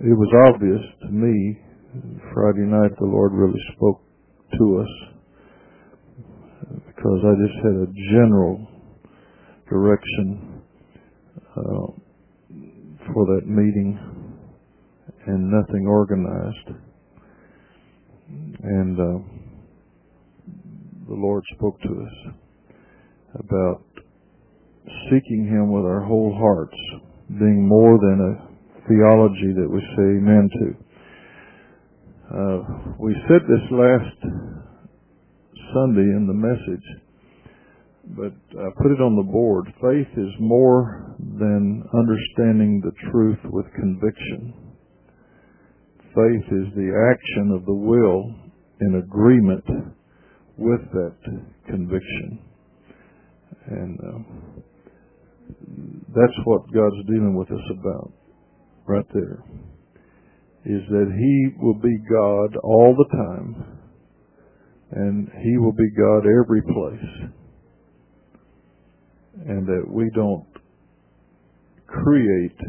it was obvious to me Friday night the Lord really spoke to us, because I just had a general direction for that meeting and nothing organized. And the Lord spoke to us about seeking Him with our whole hearts, being more than a theology that we say amen to. We said this last Sunday in the message, but I put it on the board. Faith is more than understanding the truth with conviction. Faith is the action of the will in agreement with that conviction. And that's what God's dealing with us about right there, is that He will be God all the time, and He will be God every place, and that we don't create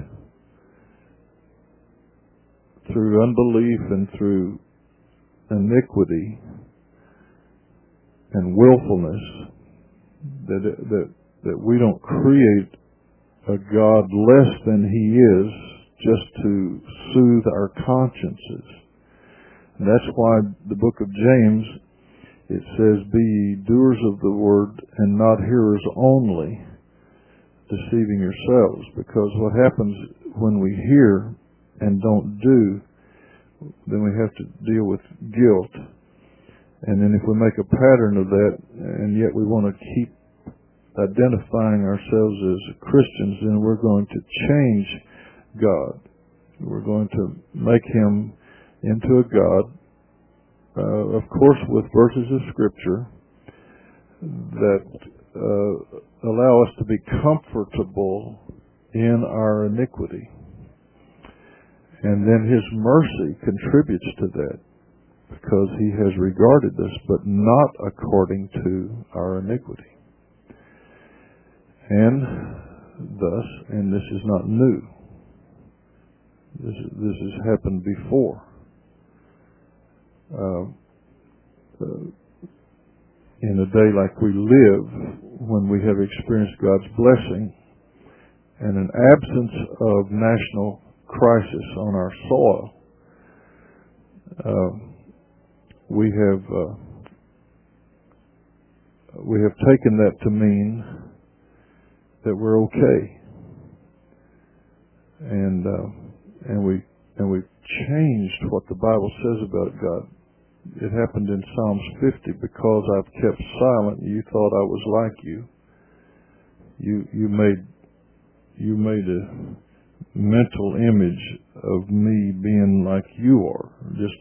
through unbelief and through iniquity and willfulness, that we don't create a God less than He is just to soothe our consciences. And that's why the book of James, it says, "Be ye doers of the word and not hearers only, deceiving yourselves." Because what happens when we hear and don't do, then we have to deal with guilt. And then if we make a pattern of that, and yet we want to keep identifying ourselves as Christians, then we're going to change God. We're going to make Him into a God, of course with verses of Scripture that allow us to be comfortable in our iniquity. And then His mercy contributes to that, because He has regarded us, but not according to our iniquity. And thus, and this is not new, this has happened before. In a day like we live, when we have experienced God's blessing and an absence of national crisis on our soil, we have taken that to mean that we're okay, and we've changed what the Bible says about God. It happened in Psalms 50. "Because I've kept silent, you thought I was like you." You made a mental image of me being like you are. Just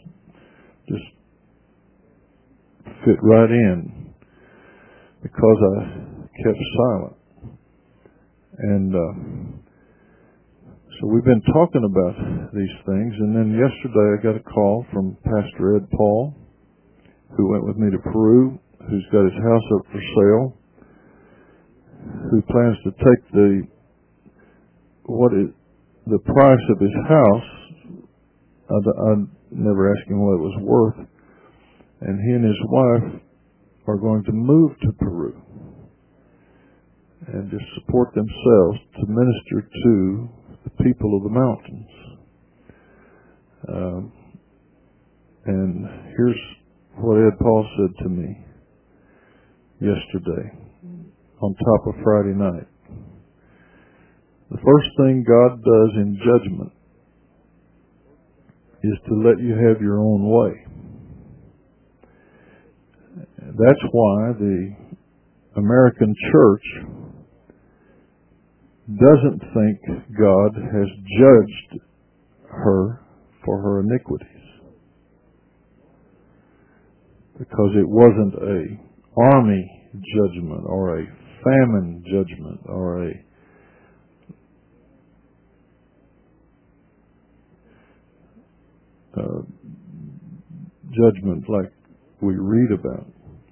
fit right in, because I kept silent. And so we've been talking about these things, and then yesterday I got a call from Pastor Ed Paul, who went with me to Peru, who's got his house up for sale, who plans to take the price of his house. I never asked him what it was worth, and he and his wife are going to move to Peru and just support themselves to minister to the people of the mountains. And here's what Ed Paul said to me yesterday on top of Friday night. The first thing God does in judgment is to let you have your own way. That's why the American church doesn't think God has judged her for her iniquities, because it wasn't a army judgment or a famine judgment or a judgment like we read about.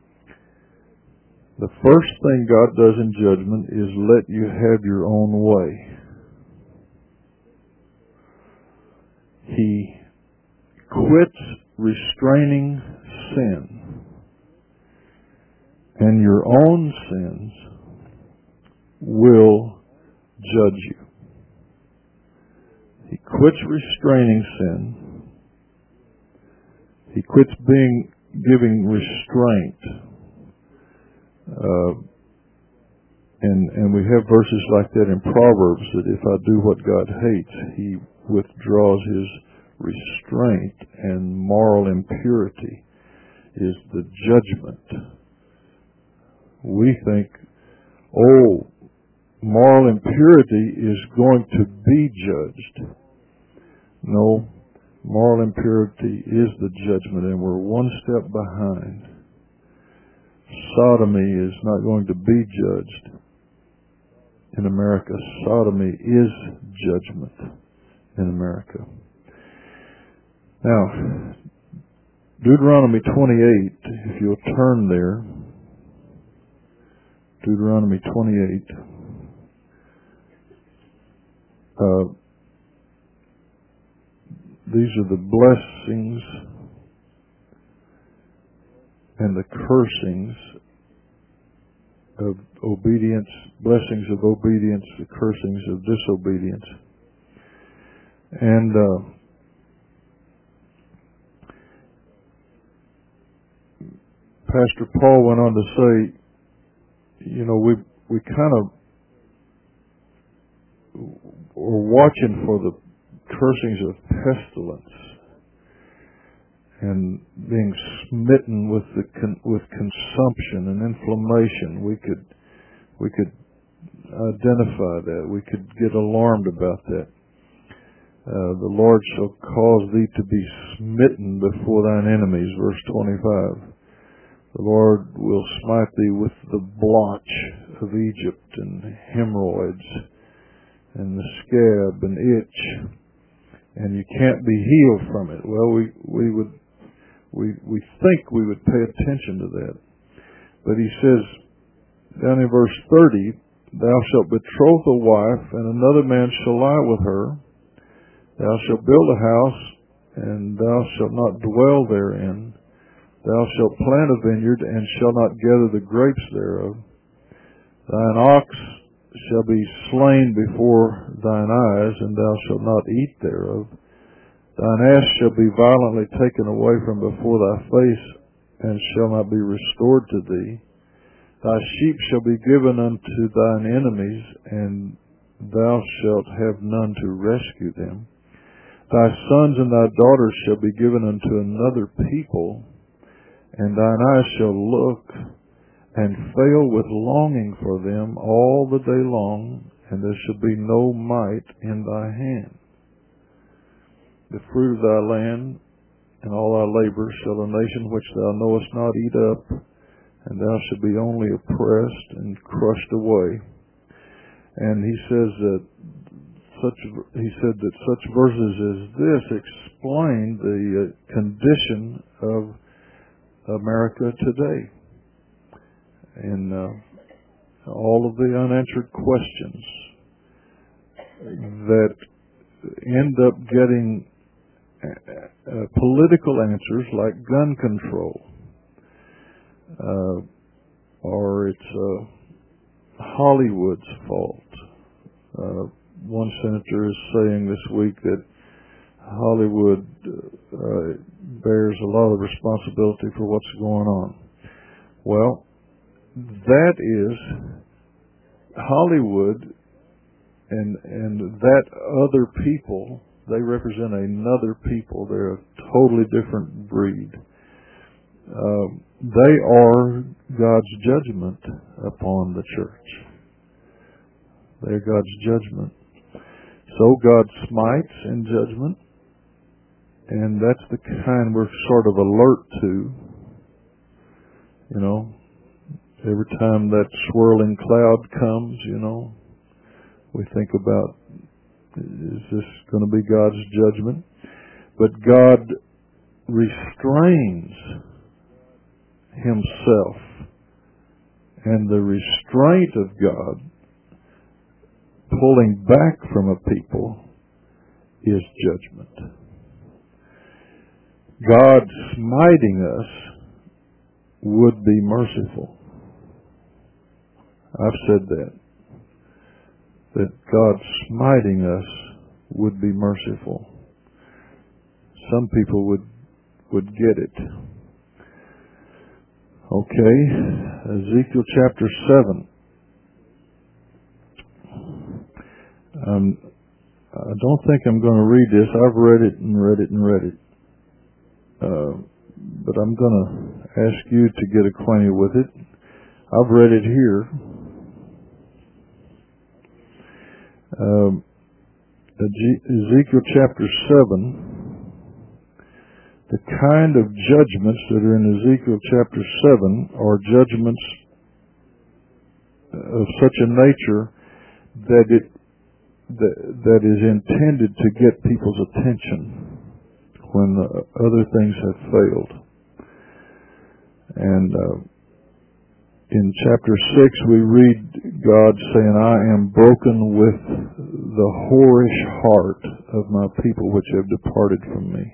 The first thing God does in judgment is let you have your own way. He quits restraining sin, and your own sins will judge you. He quits restraining sin. He quits giving restraint. And we have verses like that in Proverbs, that if I do what God hates, He withdraws His restraint, and moral impurity is the judgment. We think, oh, moral impurity is going to be judged. No, moral impurity is the judgment, and we're one step behind. Sodomy is not going to be judged in America. Sodomy is judgment in America. Now, Deuteronomy 28, if you'll turn there, Deuteronomy 28. These are the blessings and the cursings of obedience, blessings of obedience, the cursings of disobedience. And Pastor Paul went on to say, you know, we kind of are watching for the cursings of pestilence and being smitten with consumption and inflammation. We could identify that. We could get alarmed about that. The Lord shall cause thee to be smitten before thine enemies, verse 25. The Lord will smite thee with the blotch of Egypt and hemorrhoids and the scab and itch, and you can't be healed from it. Well, we think we would pay attention to that. But he says, down in verse 30, thou shalt betroth a wife, and another man shall lie with her. Thou shalt build a house, and thou shalt not dwell therein. Thou shalt plant a vineyard, and shalt not gather the grapes thereof. Thine ox shall be slain before thine eyes, and thou shalt not eat thereof. Thine ass shall be violently taken away from before thy face, and shall not be restored to thee. Thy sheep shall be given unto thine enemies, and thou shalt have none to rescue them. Thy sons and thy daughters shall be given unto another people, and thine eyes shall look and fail with longing for them all the day long, and there shall be no might in thy hand. The fruit of thy land and all thy labor shall a nation which thou knowest not eat up, and thou shalt be only oppressed and crushed away. And he says that such verses as this explain the condition of America today, and all of the unanswered questions that end up getting political answers like gun control, or it's Hollywood's fault. One senator is saying this week that Hollywood bears a lot of responsibility for what's going on. Well, that is Hollywood and that other people. They represent another people. They're a totally different breed. They are God's judgment upon the church. They're God's judgment. So God smites in judgment, and that's the kind we're sort of alert to. You know, every time that swirling cloud comes, you know, we think about, is this going to be God's judgment? But God restrains Himself, and the restraint of God, pulling back from a people, is judgment. God smiting us would be merciful. I've said that God smiting us would be merciful. Some people would get it. Okay, Ezekiel chapter 7. I don't think I'm going to read this. I've read it and read it and read it. But I'm going to ask you to get acquainted with it. I've read it here. Ezekiel chapter 7. The kind of judgments that are in Ezekiel chapter 7 are judgments of such a nature that is intended to get people's attention when other things have failed. And in chapter 6 we read God saying, I am broken with the whorish heart of my people which have departed from me,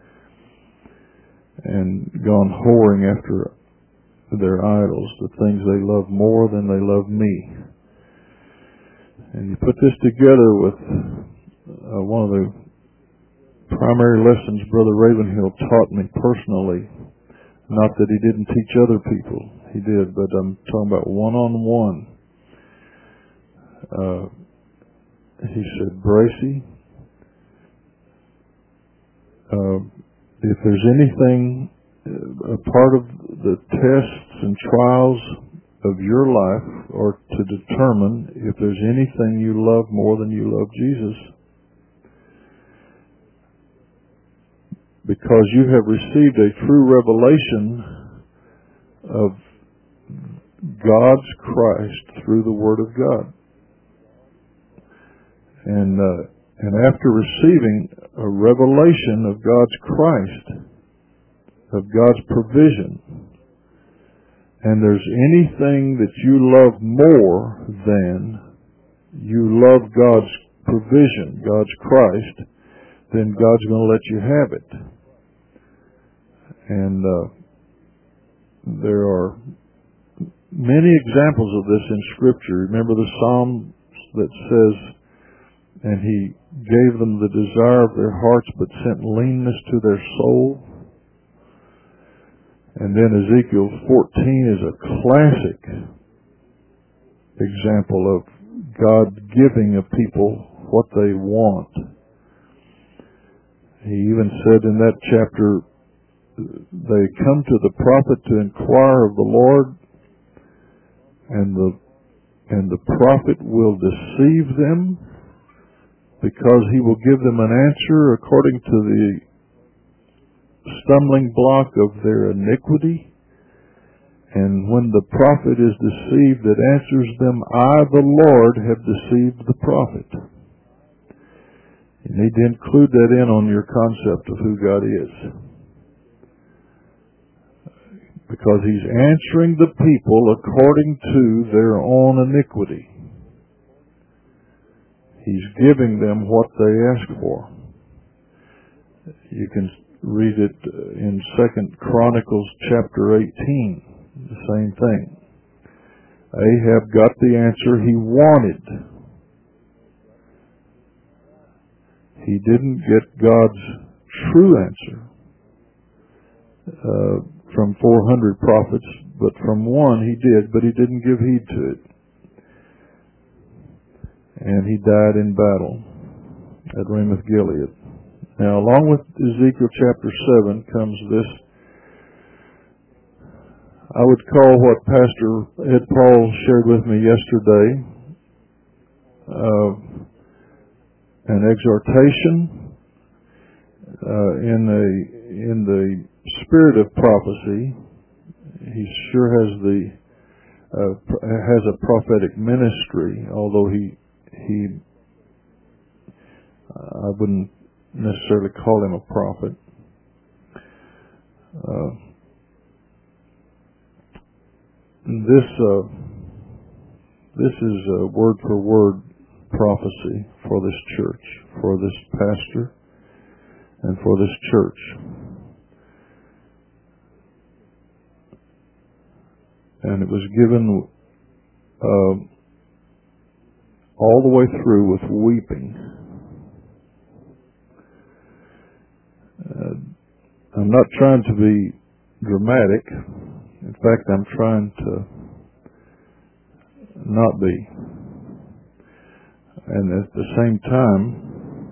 and gone whoring after their idols, the things they love more than they love me. And you put this together with one of the primary lessons Brother Ravenhill taught me personally. Not that he didn't teach other people, he did, but I'm talking about one-on-one. He said, Bracy, if there's anything, a part of the tests and trials of your life are to determine if there's anything you love more than you love Jesus, because you have received a true revelation of God's Christ through the Word of God. And after receiving a revelation of God's Christ, of God's provision, and there's anything that you love more than you love God's provision, God's Christ, then God's going to let you have it. And there are many examples of this in Scripture. Remember the Psalm that says, and He gave them the desire of their hearts, but sent leanness to their soul. And then Ezekiel 14 is a classic example of God giving a people what they want. He even said in that chapter, they come to the prophet to inquire of the Lord, and the prophet will deceive them, because he will give them an answer according to the stumbling block of their iniquity. And when the prophet is deceived that answers them, I, the Lord, have deceived the prophet. You need to include that in on your concept of who God is, because He's answering the people according to their own iniquity. He's giving them what they ask for. You can read it in 2 Chronicles chapter 18, the same thing. Ahab got the answer he wanted. He didn't get God's true answer from 400 prophets, but from one he did, but he didn't give heed to it. And he died in battle at Ramoth Gilead. Now, along with Ezekiel chapter 7 comes this, I would call what Pastor Ed Paul shared with me yesterday, an exhortation in the spirit of prophecy. He sure has a prophetic ministry, although I wouldn't necessarily call him a prophet. This is a word for word prophecy for this church, for this pastor, and for this church. and it was given all the way through with weeping. I'm not trying to be dramatic. In fact, I'm trying to not be. And at the same time,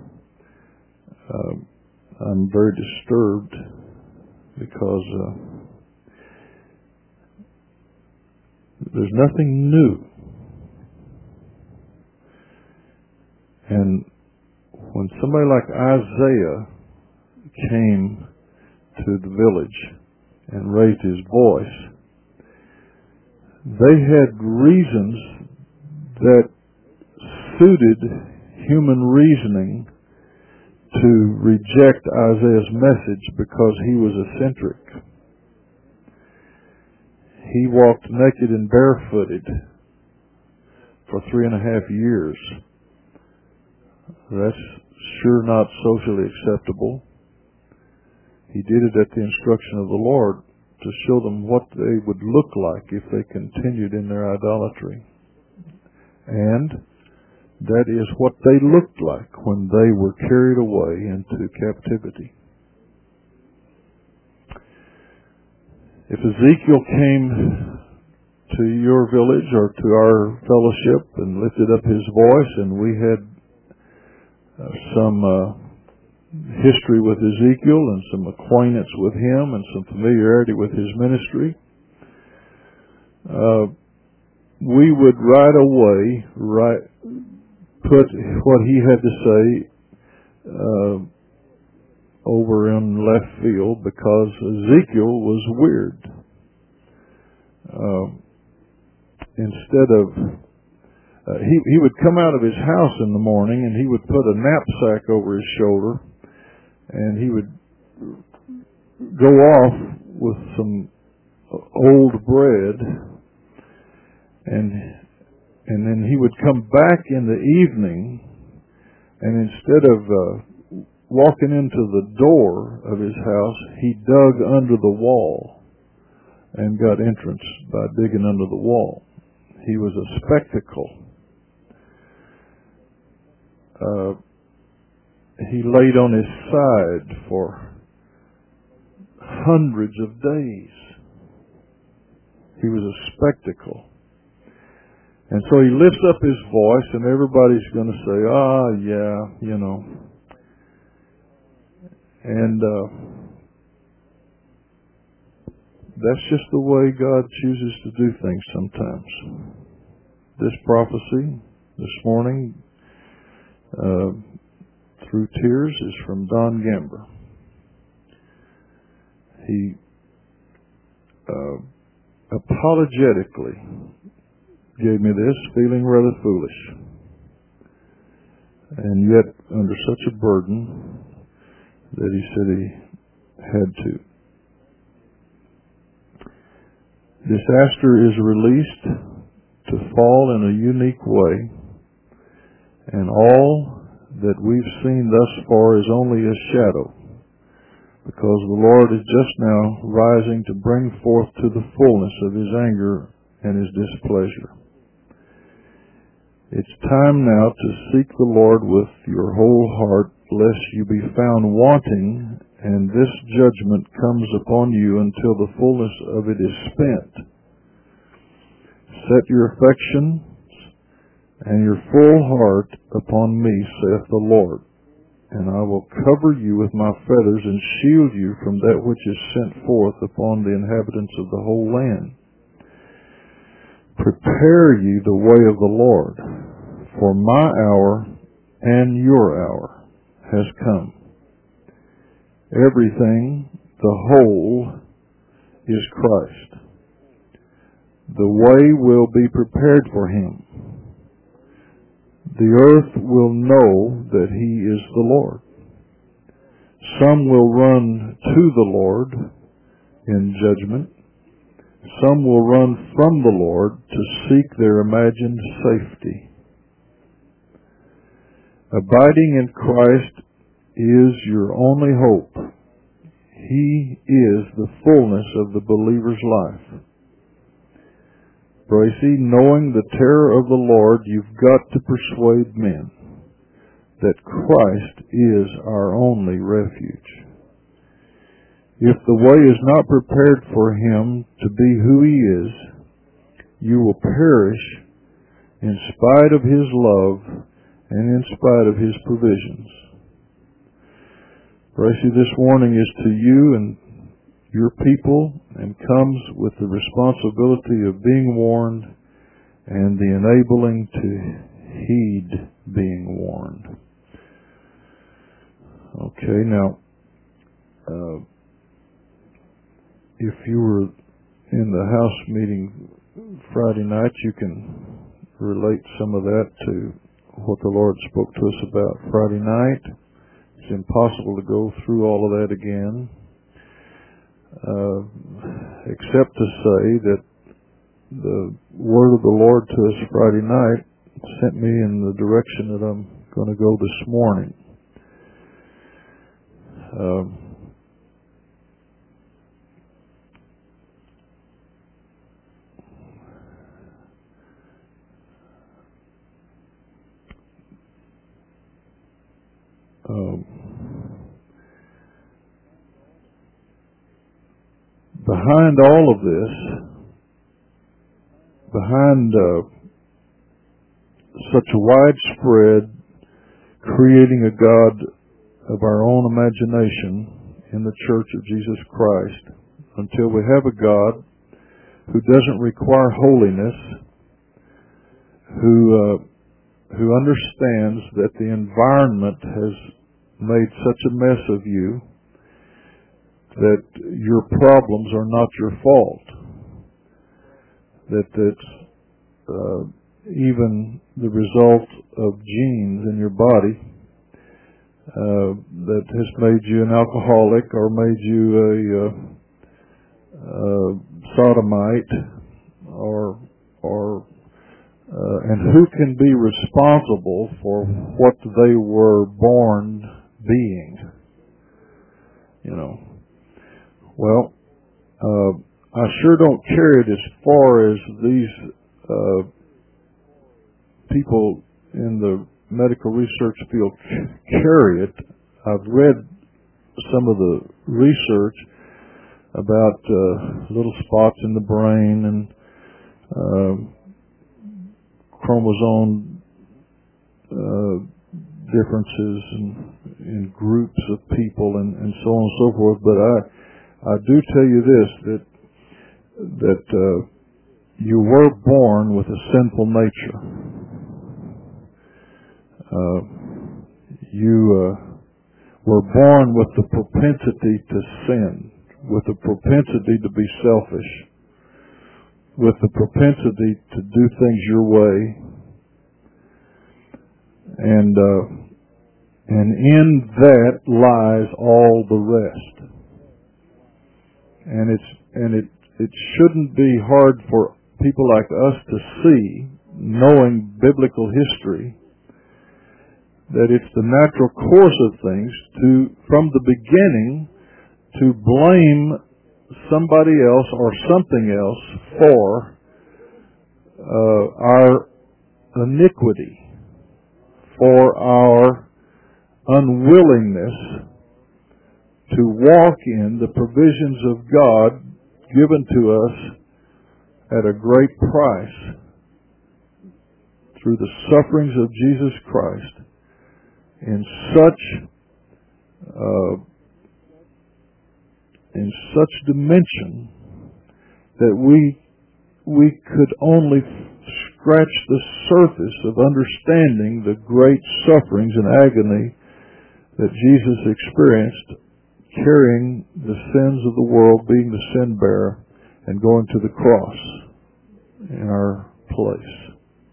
I'm very disturbed because there's nothing new. And when somebody like Isaiah came to the village and raised his voice, they had reasons that suited human reasoning to reject Isaiah's message because he was eccentric. He walked naked and barefooted for 3.5 years. That's sure not socially acceptable. He did it at the instruction of the Lord to show them what they would look like if they continued in their idolatry. And that is what they looked like when they were carried away into captivity. If Ezekiel came to your village or to our fellowship and lifted up his voice, and we had some history with Ezekiel and some acquaintance with him and some familiarity with his ministry, we would right away put what he had to say over in left field because Ezekiel was weird. Instead of he would come out of his house in the morning and he would put a knapsack over his shoulder and he would go off with some old bread and then he would come back in the evening, and instead of walking into the door of his house, he dug under the wall and got entrance by digging under the wall. He was a spectacle. He laid on his side for hundreds of days. He was a spectacle. And so he lifts up his voice, and everybody's going to say, yeah, you know. And that's just the way God chooses to do things sometimes. This prophecy this morning, through tears, is from Don Gamber. He apologetically gave me this, feeling rather foolish, and yet under such a burden that he said he had to. Disaster is released to fall in a unique way, and all that we've seen thus far is only a shadow, because the Lord is just now rising to bring forth to the fullness of his anger and his displeasure. It's time now to seek the Lord with your whole heart, lest you be found wanting, and this judgment comes upon you until the fullness of it is spent. Set your affections and your full heart upon me, saith the Lord, and I will cover you with my feathers and shield you from that which is sent forth upon the inhabitants of the whole land. Prepare ye the way of the Lord, for my hour and your hour has come. Everything, the whole, is Christ. The way will be prepared for him. The earth will know that he is the Lord. Some will run to the Lord in judgment. Some will run from the Lord to seek their imagined safety. Abiding in Christ is your only hope. He is the fullness of the believer's life. Bracy, knowing the terror of the Lord, you've got to persuade men that Christ is our only refuge. If the way is not prepared for him to be who he is, you will perish in spite of his love and in spite of his provisions. Bracy, this warning is to you and your people and comes with the responsibility of being warned and the enabling to heed being warned. Okay, now, if you were in the house meeting Friday night, you can relate some of that to what the Lord spoke to us about Friday night. It's impossible to go through all of that again, except to say that the word of the Lord to us Friday night sent me in the direction that I'm going to go this morning. Behind all of this, behind such a widespread creating a God of our own imagination in the Church of Jesus Christ, until we have a God who doesn't require holiness, who understands that the environment has made such a mess of you that your problems are not your fault, that it's even the result of genes in your body that has made you an alcoholic or made you a sodomite, and who can be responsible for what they were born being? You know. Well, I sure don't carry it as far as these people in the medical research field carry it. I've read some of the research about little spots in the brain and chromosome differences in groups of people and so on and so forth. But I do tell you this, that you were born with a sinful nature. You were born with the propensity to sin, with the propensity to be selfish, with the propensity to do things your way, and in that lies all the rest. And it shouldn't be hard for people like us to see, knowing biblical history, that it's the natural course of things to, from the beginning, to blame somebody else or something else for our iniquity, for our unwillingness to walk in the provisions of God given to us at a great price through the sufferings of Jesus Christ in such dimension that we could only scratch the surface of understanding the great sufferings and agony that Jesus experienced, carrying the sins of the world, being the sin bearer, and going to the cross in our place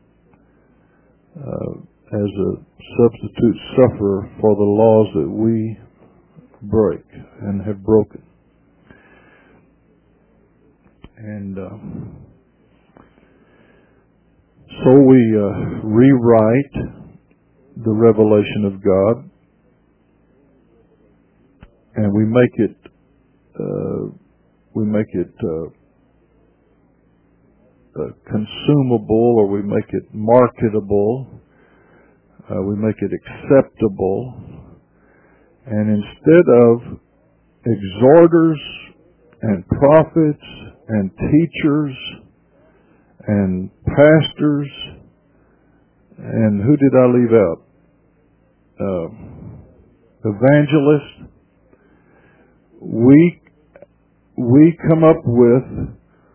as a substitute sufferer for the laws that we break and have broken. And so we rewrite the revelation of God, and we make it consumable, or we make it marketable. We make it acceptable. And instead of exhorters and prophets and teachers and pastors, and who did I leave out? Evangelists. We come up with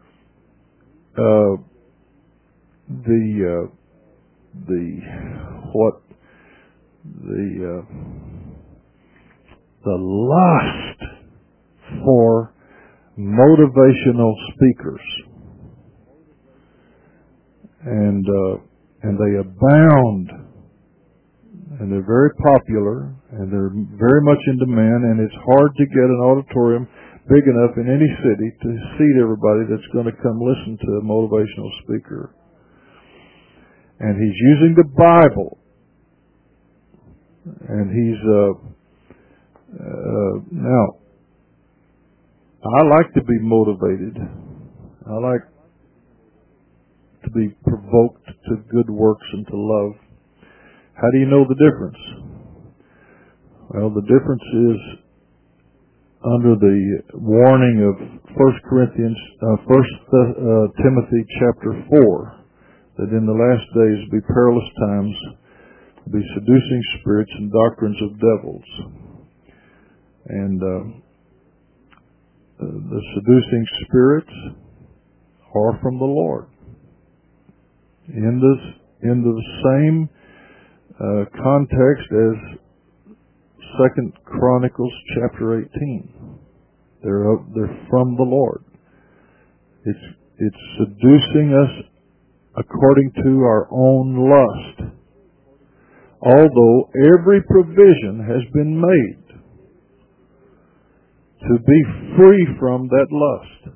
the lust for motivational speakers, and they abound, and they're very popular, and they're very much in demand, and it's hard to get an auditorium big enough in any city to seat everybody that's going to come listen to a motivational speaker. And he's using the Bible, and he's now, I like to be motivated. I like to be provoked to good works and to love. How do you know the difference? Well, the difference is under the warning of 1 Timothy chapter 4, that in the last days be perilous times, be seducing spirits and doctrines of devils. And the seducing spirits are from the Lord. In the same context as 2 Chronicles chapter 18. They're from the Lord. It's seducing us according to our own lust. Although every provision has been made to be free from that lust.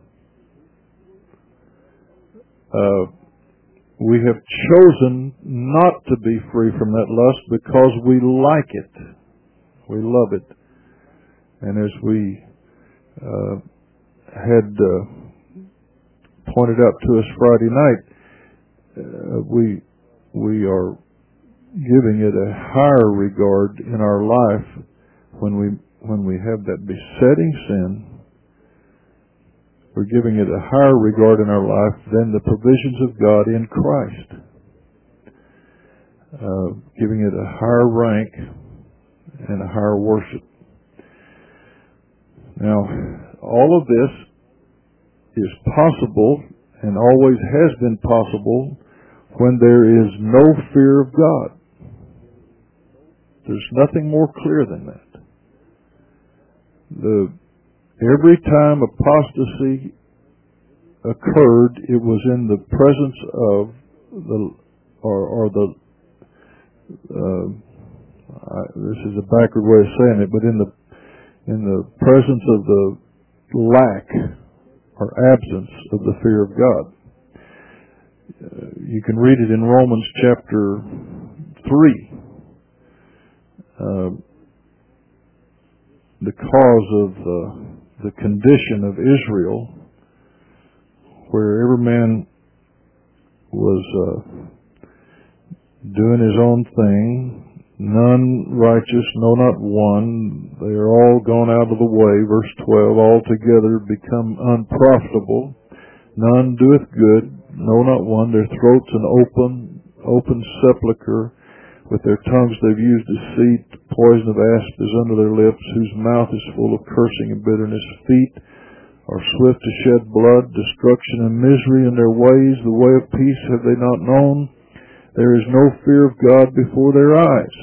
We have chosen not to be free from that lust because we like it. We love it. And as we had pointed out to us Friday night, we are giving it a higher regard in our life when we have that besetting sin. We're giving it a higher regard in our life than the provisions of God in Christ. Giving it a higher rank and a higher worship. Now, all of this is possible and always has been possible when there is no fear of God. There's nothing more clear than that. Every time apostasy occurred, it was in the presence of this is a backward way of saying it, but in the presence of the lack or absence of the fear of God. You can read it in Romans chapter 3. The cause of the condition of Israel, where every man was doing his own thing, none righteous, no, not one. They are all gone out of the way. Verse 12, altogether become unprofitable. None doeth good, no, not one. Their throats an open sepulchre. With their tongues they've used deceit. Poison of asp is under their lips, whose mouth is full of cursing and bitterness. Feet are swift to shed blood. Destruction and misery in their ways. The way of peace have they not known. There is no fear of God before their eyes.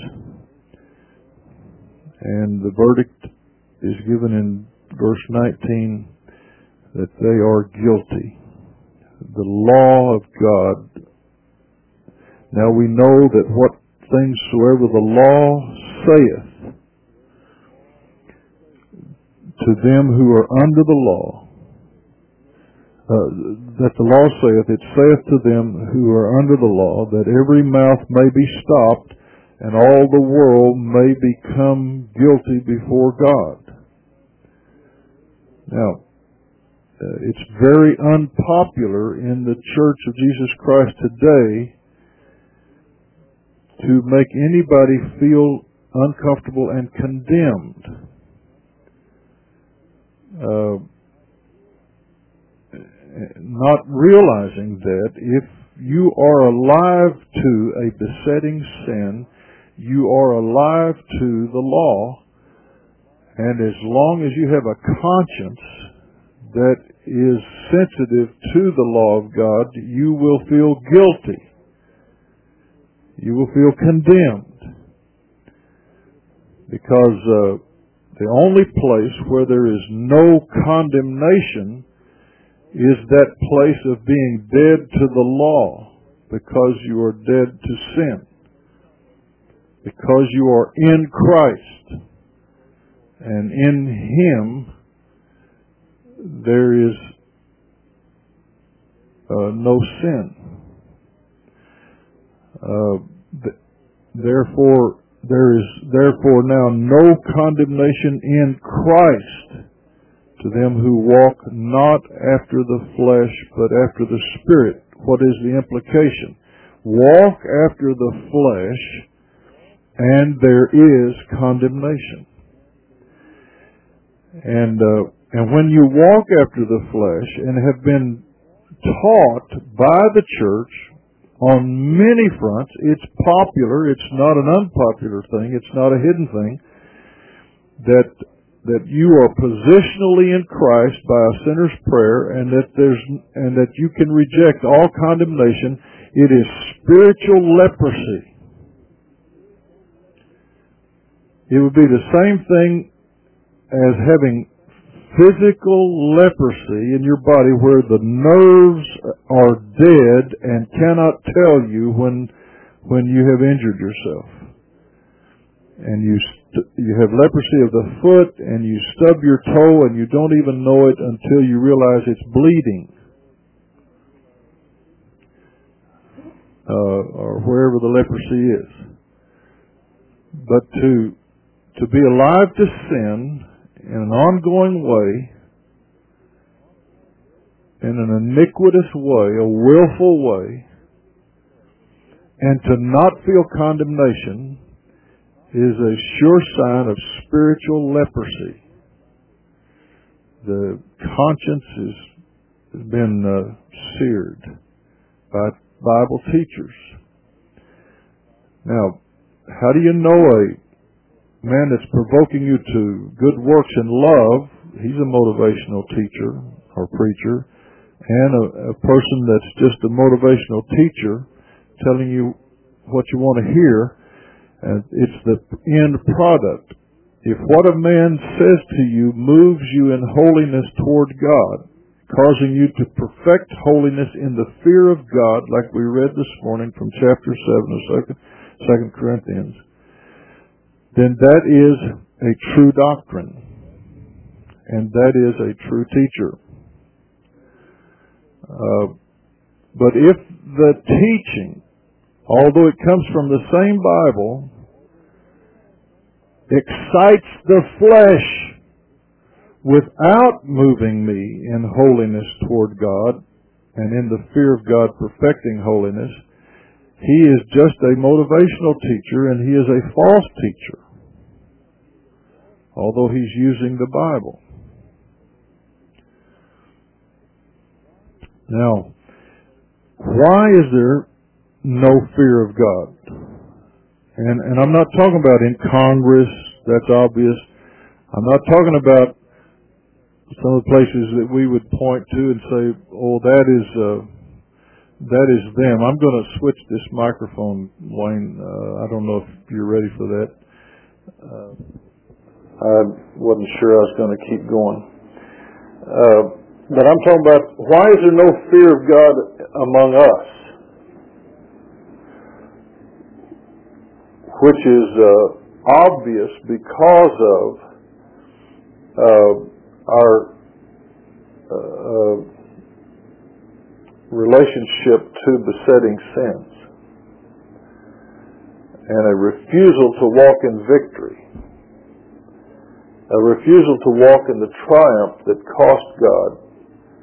And the verdict is given in verse 19 that they are guilty. The law of God. Now we know that what things soever the law saith to them who are under the law, that the law saith, it saith to them who are under the law, that every mouth may be stopped, and all the world may become guilty before God. Now, it's very unpopular in the Church of Jesus Christ today to make anybody feel uncomfortable and condemned. Not realizing that if you are alive to a besetting sin, you are alive to the law, and as long as you have a conscience that is sensitive to the law of God, you will feel guilty. You will feel condemned. Because the only place where there is no condemnation is that place of being dead to the law, because you are dead to sin. Because you are in Christ. And in Him there is no sin. Therefore, there is therefore now no condemnation in Christ to them who walk not after the flesh, but after the Spirit. What is the implication? Walk after the flesh, and there is condemnation. And when you walk after the flesh and have been taught by the church on many fronts, it's popular, it's not an unpopular thing, it's not a hidden thing, that you are positionally in Christ by a sinner's prayer, and that you can reject all condemnation. It is spiritual leprosy. It would be the same thing as having physical leprosy in your body where the nerves are dead and cannot tell you when you have injured yourself. And you have leprosy of the foot, and you stub your toe, and you don't even know it until you realize it's bleeding. Or wherever the leprosy is. But to be alive to sin in an ongoing way, in an iniquitous way, a willful way, and to not feel condemnation is a sure sign of spiritual leprosy. The conscience has been seared by Bible teachers. Now, how do you know a man that's provoking you to good works and love? He's a motivational teacher or preacher. And a person that's just a motivational teacher telling you what you want to hear. And it's the end product. If what a man says to you moves you in holiness toward God, causing you to perfect holiness in the fear of God, like we read this morning from chapter 7 of 2 Corinthians, then that is a true doctrine. And that is a true teacher. But if the teaching, although it comes from the same Bible, excites the flesh without moving me in holiness toward God and in the fear of God perfecting holiness, he is just a motivational teacher, and he is a false teacher, although he's using the Bible. Now, why is there no fear of God? And I'm not talking about in Congress, that's obvious. I'm not talking about some of the places that we would point to and say, oh, that is them. I'm going to switch this microphone, Wayne. I don't know if you're ready for that. I wasn't sure I was going to keep going. But I'm talking about, why is there no fear of God among us? Which is obvious because of our relationship to besetting sins and a refusal to walk in victory, a refusal to walk in the triumph that cost God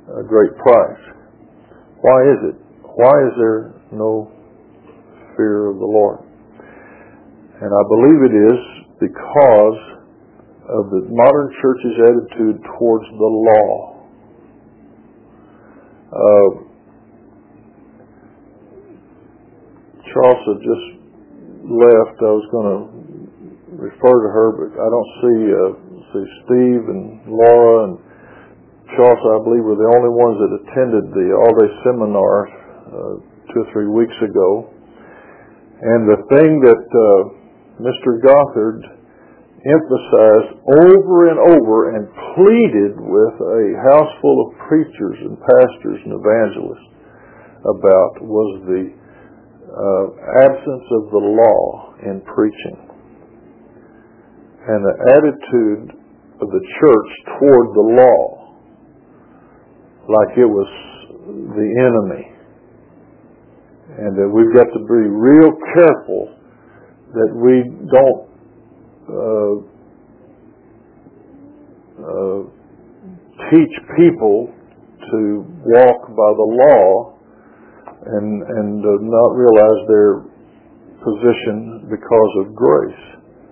a great price. Why is it? Why is there no fear of the Lord? And I believe it is because of the modern church's attitude towards the law. Charles just left. I was going to refer to her, but I don't see Steve and Laura and Charles, I believe, were the only ones that attended the all-day seminar 2 or 3 weeks ago. And the thing that Mr. Gothard emphasized over and over and pleaded with a house full of preachers and pastors and evangelists about was the absence of the law in preaching and the attitude of the church toward the law like it was the enemy, and that we've got to be real careful that we don't teach people to walk by the law and not realize their position because of grace.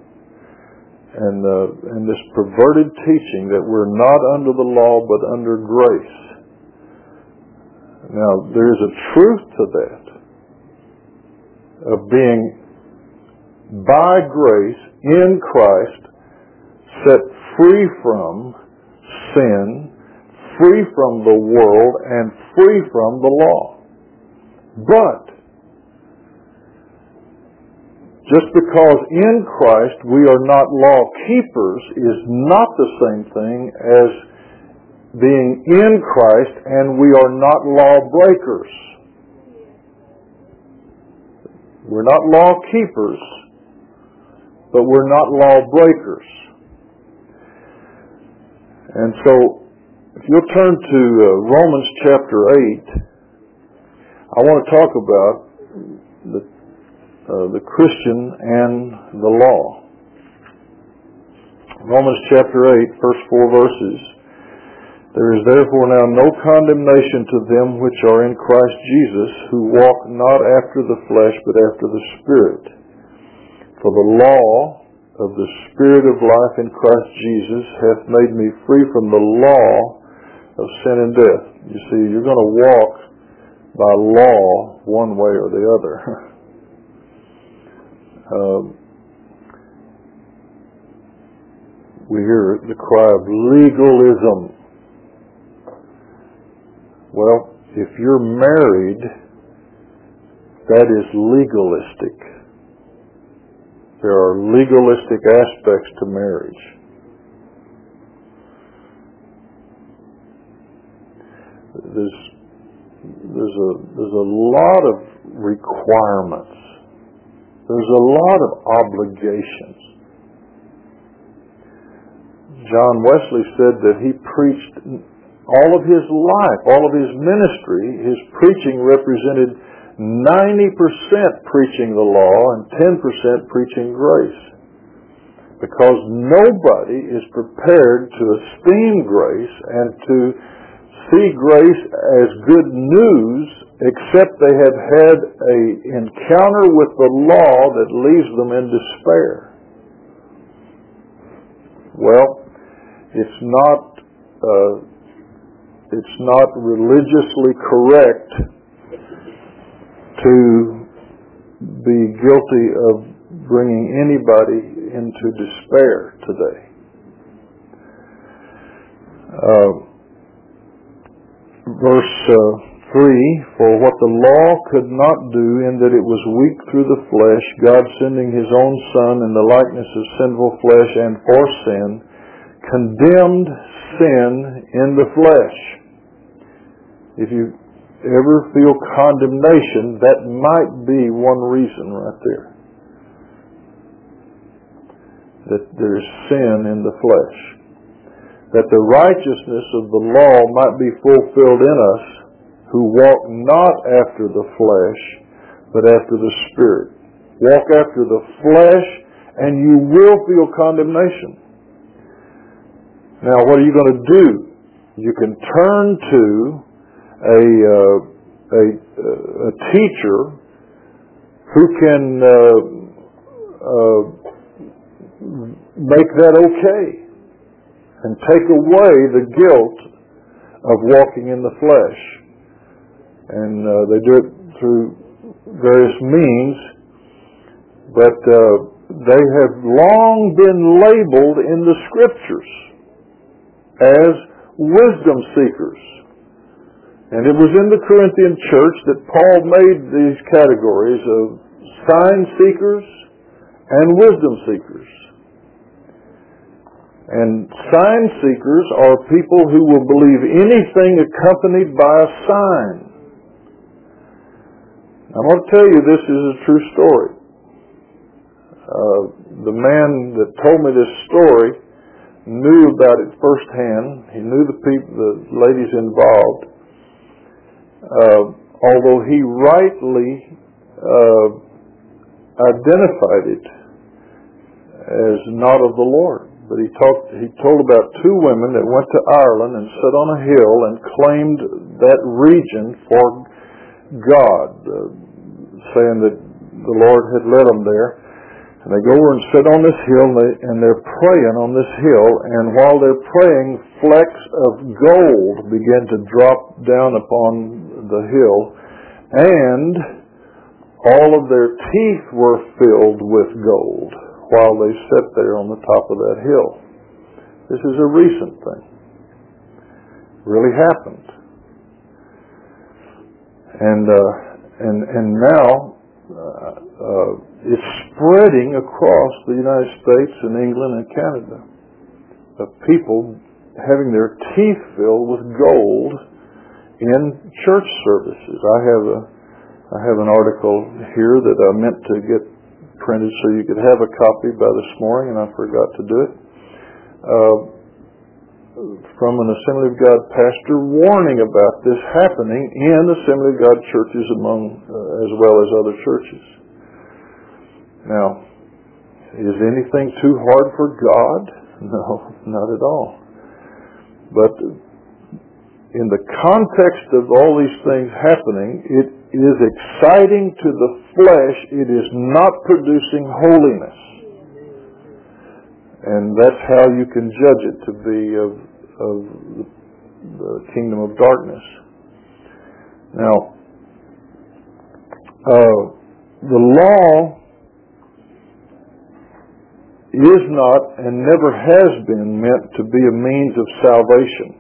And this perverted teaching that we're not under the law but under grace. Now, there's a truth to that, of being by grace in Christ set free from sin, free from the world, and free from the law. But just because in Christ we are not law keepers is not the same thing as being in Christ and we are not law breakers. We're not law keepers, but we're not law breakers. And so, if you'll turn to Romans chapter 8, I want to talk about the Christian and the law. Romans chapter 8, first 4 verses. There is therefore now no condemnation to them which are in Christ Jesus, who walk not after the flesh, but after the Spirit. For the law of the Spirit of life in Christ Jesus hath made me free from the law of sin and death. You see, you're going to walk by law one way or the other. We hear the cry of legalism. Well, if you're married, that is legalistic. There are legalistic aspects to marriage. There's a lot of requirements. There's a lot of obligations. John Wesley said that he preached all of his life, all of his ministry, his preaching represented 90% preaching the law and 10% preaching grace. Because nobody is prepared to esteem grace and to see grace as good news except they have had an encounter with the law that leaves them in despair. Well, it's not religiously correct to be guilty of bringing anybody into despair today. Verse 3, for what the law could not do in that it was weak through the flesh, God sending His own Son in the likeness of sinful flesh and for sin, condemned sin in the flesh. If you ever feel condemnation, that might be one reason right there. That there's sin in the flesh. That the righteousness of the law might be fulfilled in us who walk not after the flesh, but after the Spirit. Walk after the flesh and you will feel condemnation. Now, what are you going to do? You can turn to a teacher who can make that okay and take away the guilt of walking in the flesh. And they do it through various means, but they have long been labeled in the Scriptures as wisdom seekers. And it was in the Corinthian church that Paul made these categories of sign seekers and wisdom seekers. And sign seekers are people who will believe anything accompanied by a sign. I'm going to tell you, this is a true story. The man that told me this story knew about it firsthand. He knew the ladies involved. Although he rightly identified it as not of the Lord. But he told about two women that went to Ireland and sat on a hill and claimed that region for God, saying that the Lord had led them there. And they go over and sit on this hill, and they're praying on this hill, and while they're praying, flecks of gold begin to drop down upon the hill, and all of their teeth were filled with gold while they sat there on the top of that hill. This is a recent thing. It really happened. And now it's spreading across the United States and England and Canada of people having their teeth filled with gold in church services. I have an article here that I meant to get printed so you could have a copy by this morning, and I forgot to do it. From an Assembly of God pastor warning about this happening in Assembly of God churches as well as other churches. Now, is anything too hard for God? No, not at all. But in the context of all these things happening, it is exciting to the flesh. It is not producing holiness. And that's how you can judge it to be of the kingdom of darkness. Now, the law is not and never has been meant to be a means of salvation.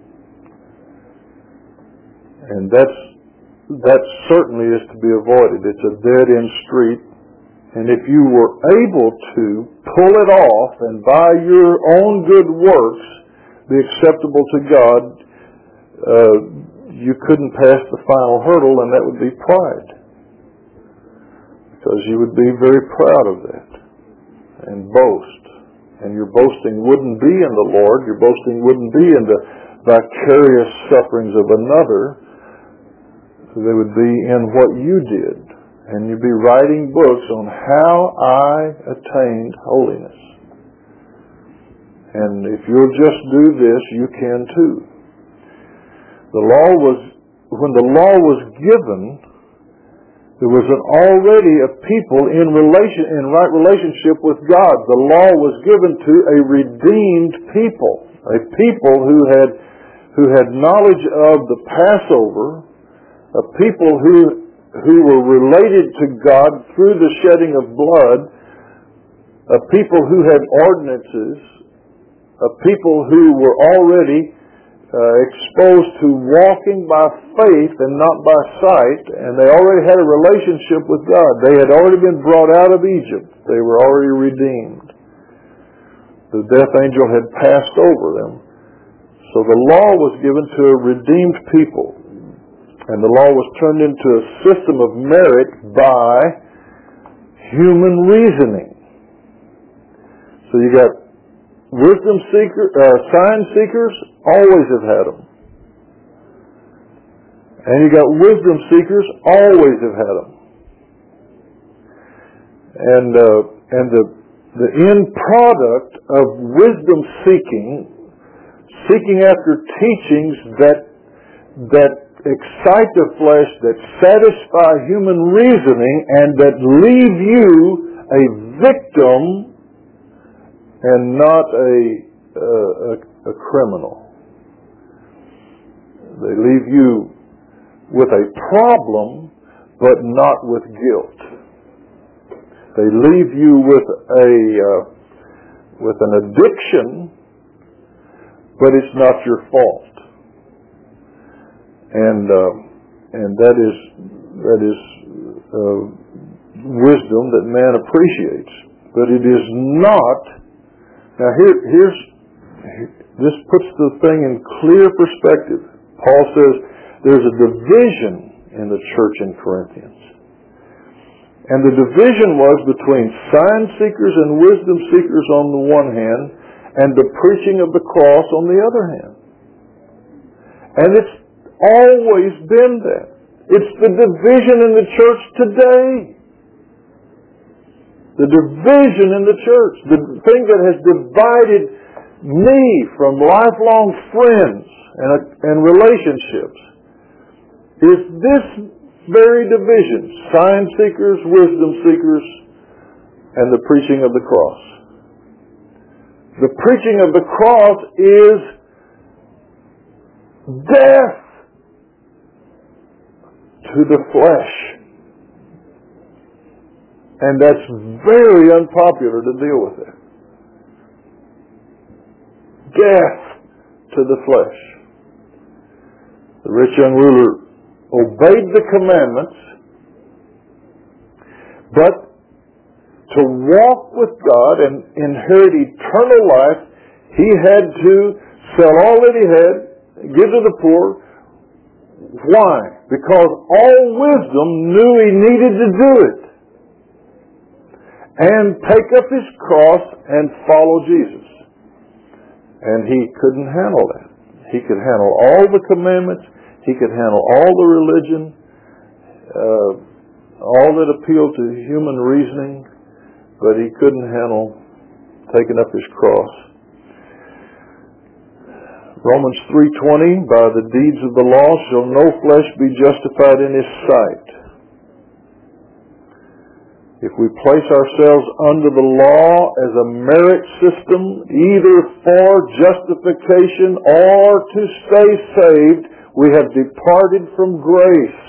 And that certainly is to be avoided. It's a dead-end street. And if you were able to pull it off and by your own good works be acceptable to God, you couldn't pass the final hurdle, and that would be pride. Because you would be very proud of that and boast. And your boasting wouldn't be in the Lord. Your boasting wouldn't be in the vicarious sufferings of another. They would be in what you did. And you'd be writing books on how I attained holiness. And if you'll just do this, you can too. When the law was given, there was already a people in right relationship with God. The law was given to a redeemed people, a people who had knowledge of the Passover, a people who were related to God through the shedding of blood, a people who had ordinances, a people who were already exposed to walking by faith and not by sight, and they already had a relationship with God. They had already been brought out of Egypt. They were already redeemed. The death angel had passed over them. So the law was given to a redeemed people. And the law was turned into a system of merit by human reasoning. So you got wisdom seekers, sign seekers, always have had them. And you got wisdom seekers, always have had them. And the end product of wisdom seeking seeking after teachings that excite the flesh, that satisfy human reasoning, and that leave you a victim and not a criminal. They leave you with a problem, but not with guilt. They leave you with an addiction, but it's not your fault. And that is wisdom that man appreciates, but it is not. Now this puts the thing in clear perspective. Paul says there's a division in the church in Corinthians. And the division was between sign seekers and wisdom seekers on the one hand, and the preaching of the cross on the other hand. And it's always been that. It's the division in the church today. The division in the church. The thing that has divided me from lifelong friends and relationships is this very division. Sign seekers, wisdom seekers, and the preaching of the cross. The preaching of the cross is death to the flesh. And that's very unpopular to deal with it. Death to the flesh. The rich young ruler obeyed the commandments, but to walk with God and inherit eternal life, he had to sell all that he had, give to the poor. Why? Because all wisdom knew he needed to do it. And take up his cross and follow Jesus. And he couldn't handle that. He could handle all the commandments. He could handle all the religion, all that appealed to human reasoning, but he couldn't handle taking up his cross. Romans 3:20, by the deeds of the law shall no flesh be justified in his sight. If we place ourselves under the law as a merit system, either for justification or to stay saved, we have departed from grace.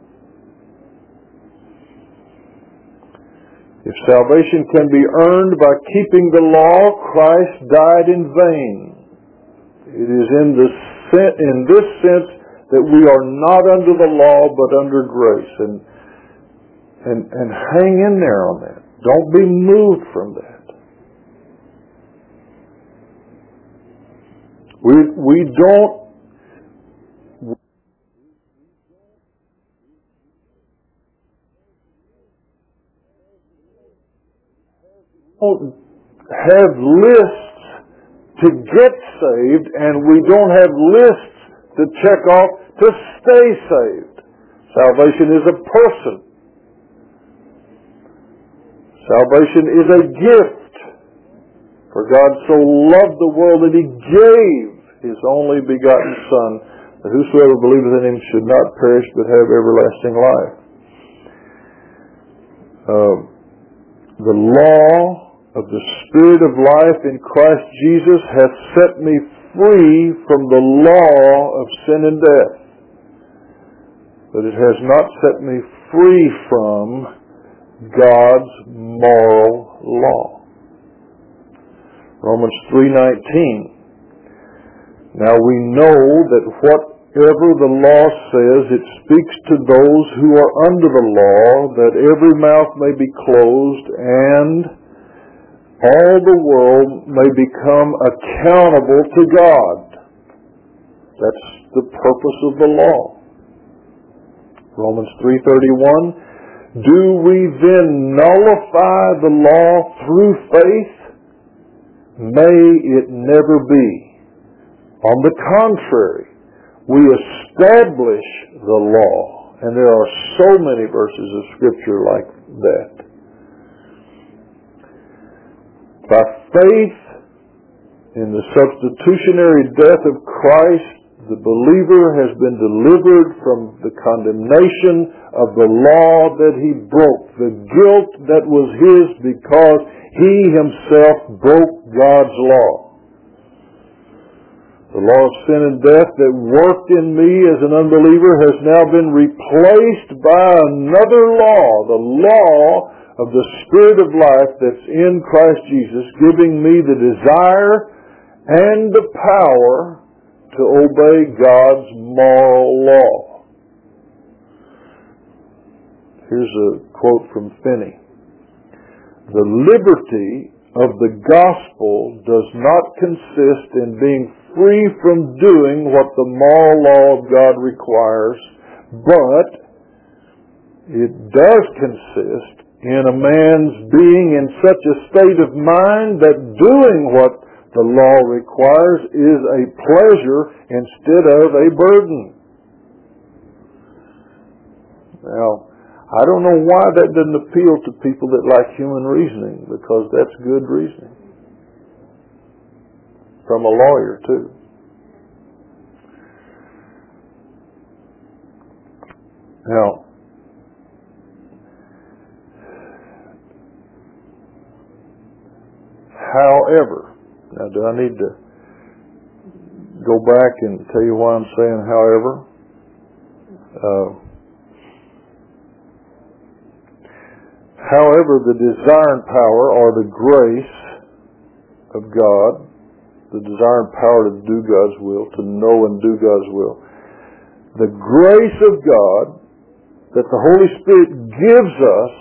If salvation can be earned by keeping the law, Christ died in vain. It is in this sense that we are not under the law but under grace. And hang in there on that. Don't be moved from that. We don't have lists to get saved, and we don't have lists to check off to stay saved. Salvation is a person. Salvation is a gift. For God so loved the world that he gave his only begotten Son, that whosoever believeth in him should not perish but have everlasting life. The law of the Spirit of life in Christ Jesus hath set me free from the law of sin and death. But it has not set me free from God's moral law. Romans 3:19. Now we know that whatever the law says, it speaks to those who are under the law, that every mouth may be closed and all the world may become accountable to God. That's the purpose of the law. Romans 3:31. Do we then nullify the law through faith? May it never be. On the contrary, we establish the law. And there are so many verses of Scripture like that. By faith, In the substitutionary death of Christ, the believer has been delivered from the condemnation of the law that he broke, the guilt that was his because he himself broke God's law. The law of sin and death that worked in me as an unbeliever has now been replaced by another law, the law of the Spirit of life that's in Christ Jesus, giving me the desire and the power to obey God's moral law. Here's a quote from Finney. The liberty of the gospel does not consist in being free from doing what the moral law of God requires, but it does consist in a man's being in such a state of mind that doing what the law requires is a pleasure instead of a burden. Now, I don't know why that doesn't appeal to people that like human reasoning, because that's good reasoning. From a lawyer, too. Now, however, now, do I need to go back and tell you why I'm saying however? However, the desire and power or the grace of God, the desire and power to do God's will, to know and do God's will, the grace of God that the Holy Spirit gives us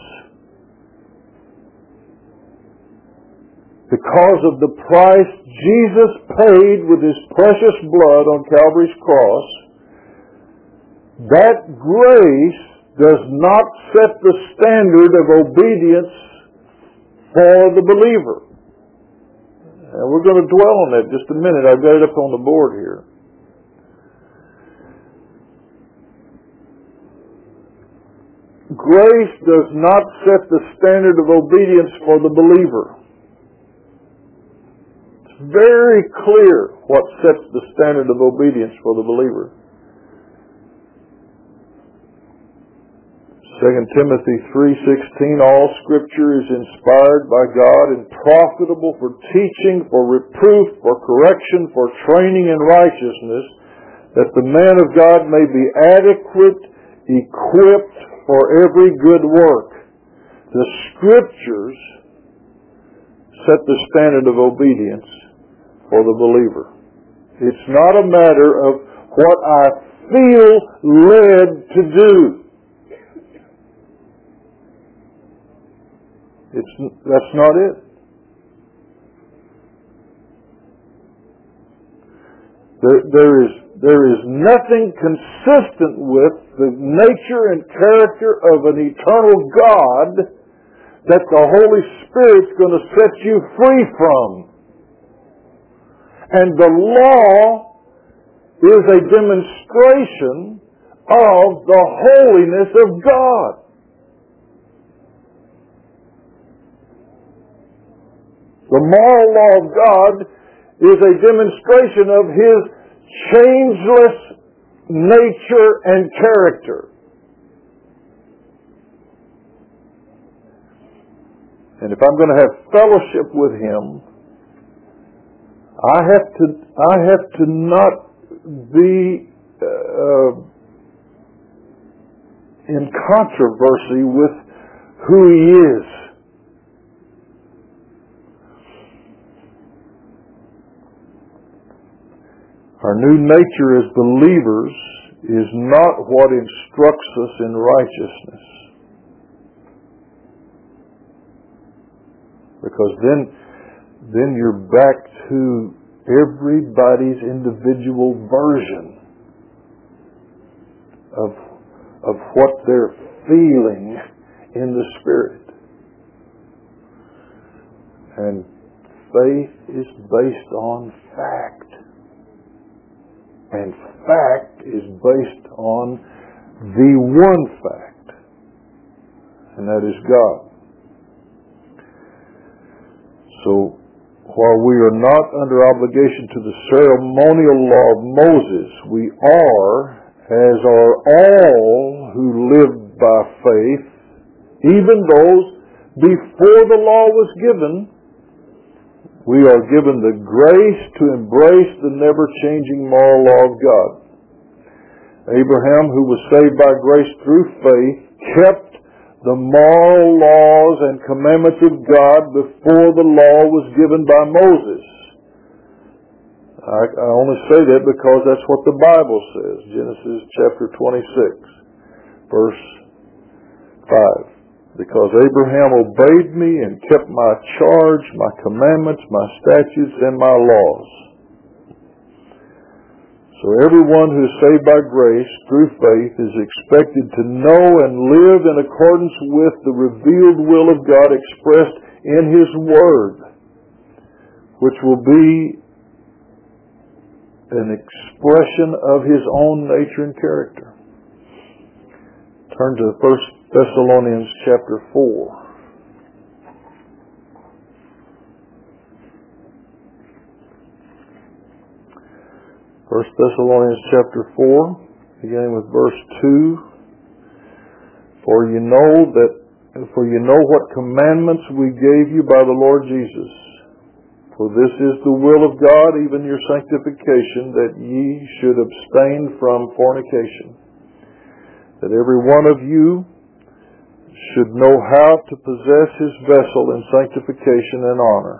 because of the price Jesus paid with His precious blood on Calvary's cross, that grace does not set the standard of obedience for the believer. And we're going to dwell on that just a minute. I've got it up on the board here. Grace does not set the standard of obedience for the believer. Very clear what sets the standard of obedience for the believer. 2 Timothy 3:16, all Scripture is inspired by God and profitable for teaching, for reproof, for correction, for training in righteousness, that the man of God may be adequate, equipped for every good work. The Scriptures set the standard of obedience for the believer. It's not a matter of what I feel led to do. That's not it. There is nothing consistent with the nature and character of an eternal God that the Holy Spirit's going to set you free from. And the law is a demonstration of the holiness of God. The moral law of God is a demonstration of His changeless nature and character. And if I'm going to have fellowship with Him, I have to not be in controversy with who He is. Our new nature as believers is not what instructs us in righteousness. Because then you're back to everybody's individual version of what they're feeling in the Spirit. And faith is based on fact. And fact is based on the one fact, and that is God. So while we are not under obligation to the ceremonial law of Moses, we are, as are all who live by faith, even those before the law was given, we are given the grace to embrace the never-changing moral law of God. Abraham, who was saved by grace through faith, kept the moral laws and commandments of God before the law was given by Moses. I only say that because that's what the Bible says. Genesis chapter 26, verse 5. Because Abraham obeyed me and kept my charge, my commandments, my statutes, and my laws. So everyone who is saved by grace through faith is expected to know and live in accordance with the revealed will of God expressed in His Word, which will be an expression of His own nature and character. Turn to 1 Thessalonians chapter 4. 1 Thessalonians chapter 4, beginning with verse 2. For you know what commandments we gave you by the Lord Jesus. For this is the will of God, even your sanctification, that ye should abstain from fornication. That every one of you should know how to possess his vessel in sanctification and honor,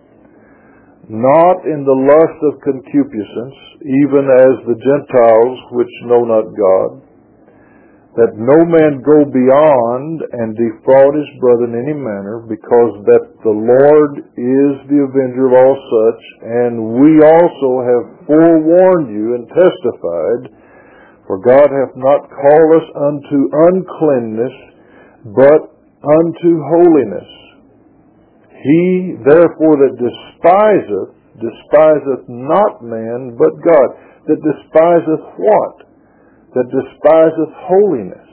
not in the lust of concupiscence, even as the Gentiles which know not God, that no man go beyond and defraud his brother in any manner, because that the Lord is the avenger of all such, and we also have forewarned you and testified, for God hath not called us unto uncleanness, but unto holiness. He, therefore, that despiseth not man, but God. That despiseth what? That despiseth holiness.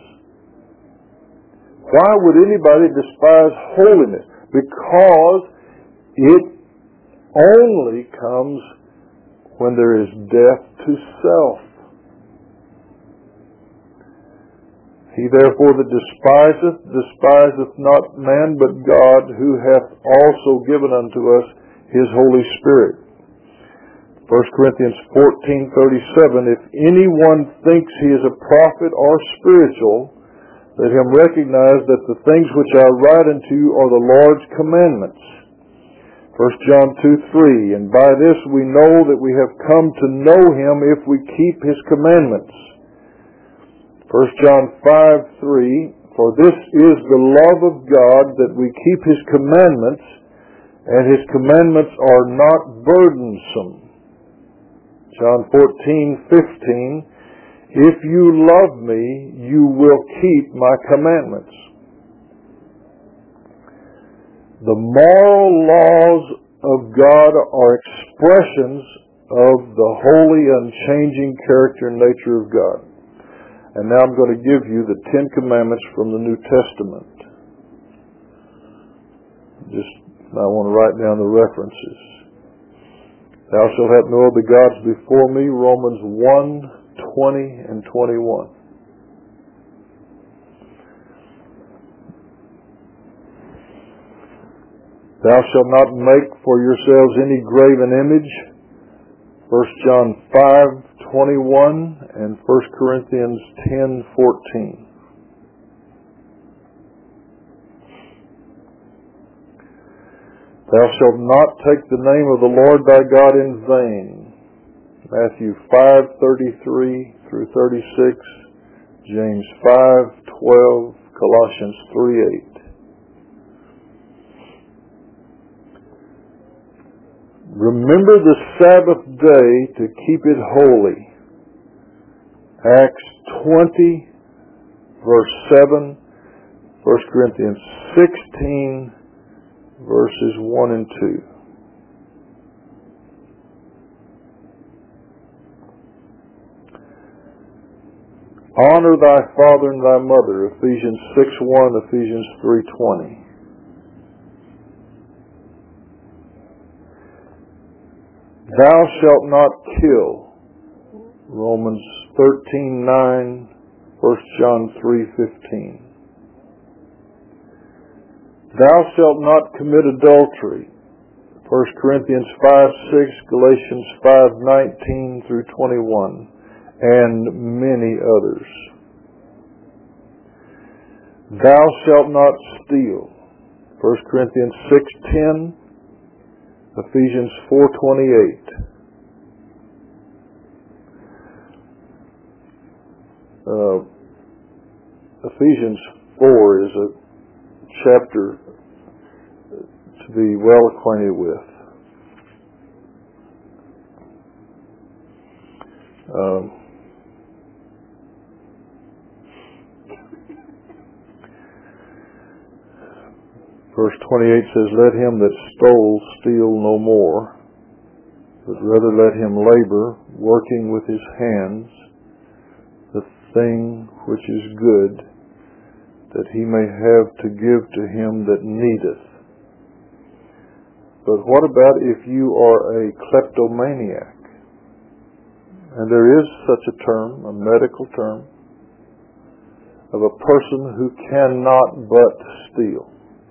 Why would anybody despise holiness? Because it only comes when there is death to self. He therefore that despiseth not man but God, who hath also given unto us His Holy Spirit. 1 Corinthians 14:37, if anyone thinks he is a prophet or spiritual, let him recognize that the things which I write unto you are the Lord's commandments. 1 John 2:3, and by this we know that we have come to know Him if we keep His commandments. 1 John 5:3, for this is the love of God, that we keep His commandments, and His commandments are not burdensome. John 14:15, if you love me, you will keep my commandments. The moral laws of God are expressions of the holy, unchanging character and nature of God. And now I'm going to give you the 10 Commandments from the New Testament. I want to write down the references. Thou shalt have no other gods before me, Romans 1:20 and 21. Thou shalt not make for yourselves any graven image, 1 John 5:21 and 1 Corinthians 10:14. Thou shalt not take the name of the Lord thy God in vain. Matthew 5:33 through 36, James 5:12, Colossians 3:8. Remember the Sabbath day to keep it holy. Acts 20, verse 7, 1 Corinthians 16, verses 1 and 2. Honor thy father and thy mother, Ephesians 6:1, Ephesians 3:20. Thou shalt not kill. Romans 13:9, 1 John 3:15. Thou shalt not commit adultery. 1 Corinthians 5:6, Galatians 5:19 through 21, and many others. Thou shalt not steal. 1 Corinthians 6:10, Ephesians 4:28. Ephesians 4 is a chapter to be well acquainted with. 28 says, Let him that stole steal no more, but rather let him labor, working with his hands, the thing which is good, that he may have to give to him that needeth. But what about if you are a kleptomaniac? And there is such a term, a medical term, of a person who cannot but steal.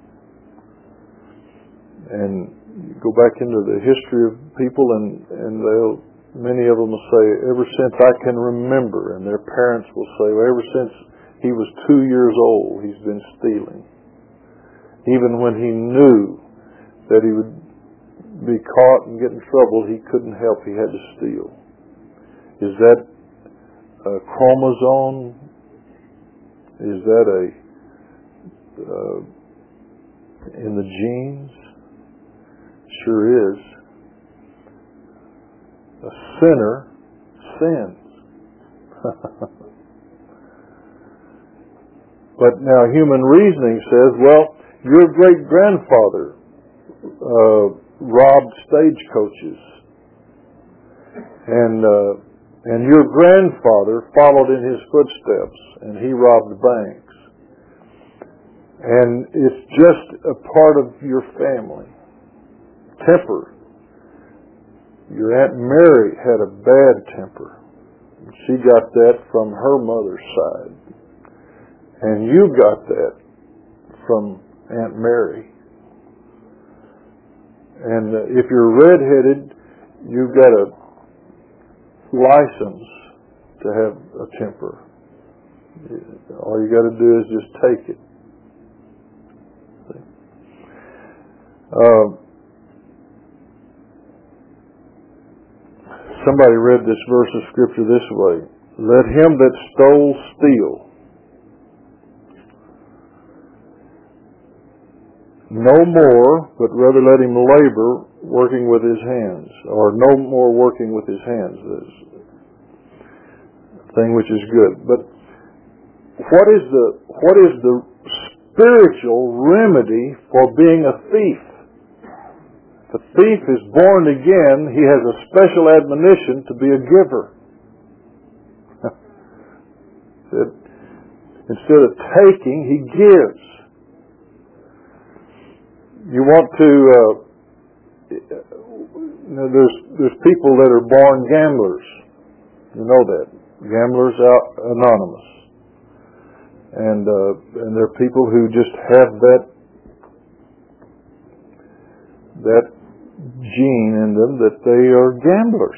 And you go back into the history of people, and many of them will say, ever since I can remember, and their parents will say, well, ever since he was 2 years old, he's been stealing. Even when he knew that he would be caught and get in trouble, he couldn't help, he had to steal. Is that a chromosome? Is that in the genes? Sure is. A sinner sins. But now human reasoning says, well, your great-grandfather robbed stagecoaches, and your grandfather followed in his footsteps, and he robbed banks. And it's just a part of your family. Temper. Your Aunt Mary had a bad temper. She got that from her mother's side. And you got that from Aunt Mary. And if you're redheaded, you've got a license to have a temper. All you got to do is just take it. Somebody read this verse of Scripture this way: Let him that stole steal. No more, but rather let him labor, working with his hands. Or no more working with his hands. This thing which is good. But what is the spiritual remedy for being a thief? If a thief is born again, he has a special admonition to be a giver. Instead of taking, he gives. You want to, there's people that are born gamblers. You know that. Gamblers Anonymous. And there are people who just have that gene in them that they are gamblers.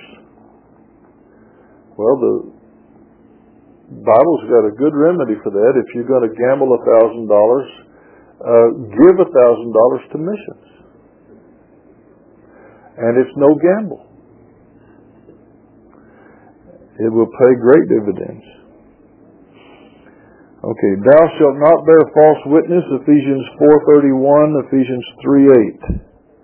Well, the Bible's got a good remedy for that. If you're going to gamble $1,000, give $1,000 to missions. And it's no gamble. It will pay great dividends. Okay, thou shalt not bear false witness, Ephesians 4:31, Ephesians 3:8.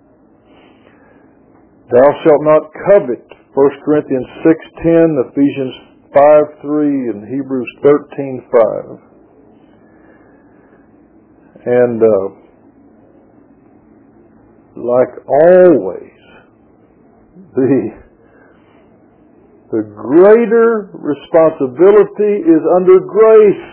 Thou shalt not covet, 1 Corinthians 6:10, Ephesians 5:3, and Hebrews 13:5. And like always, the greater responsibility is under grace.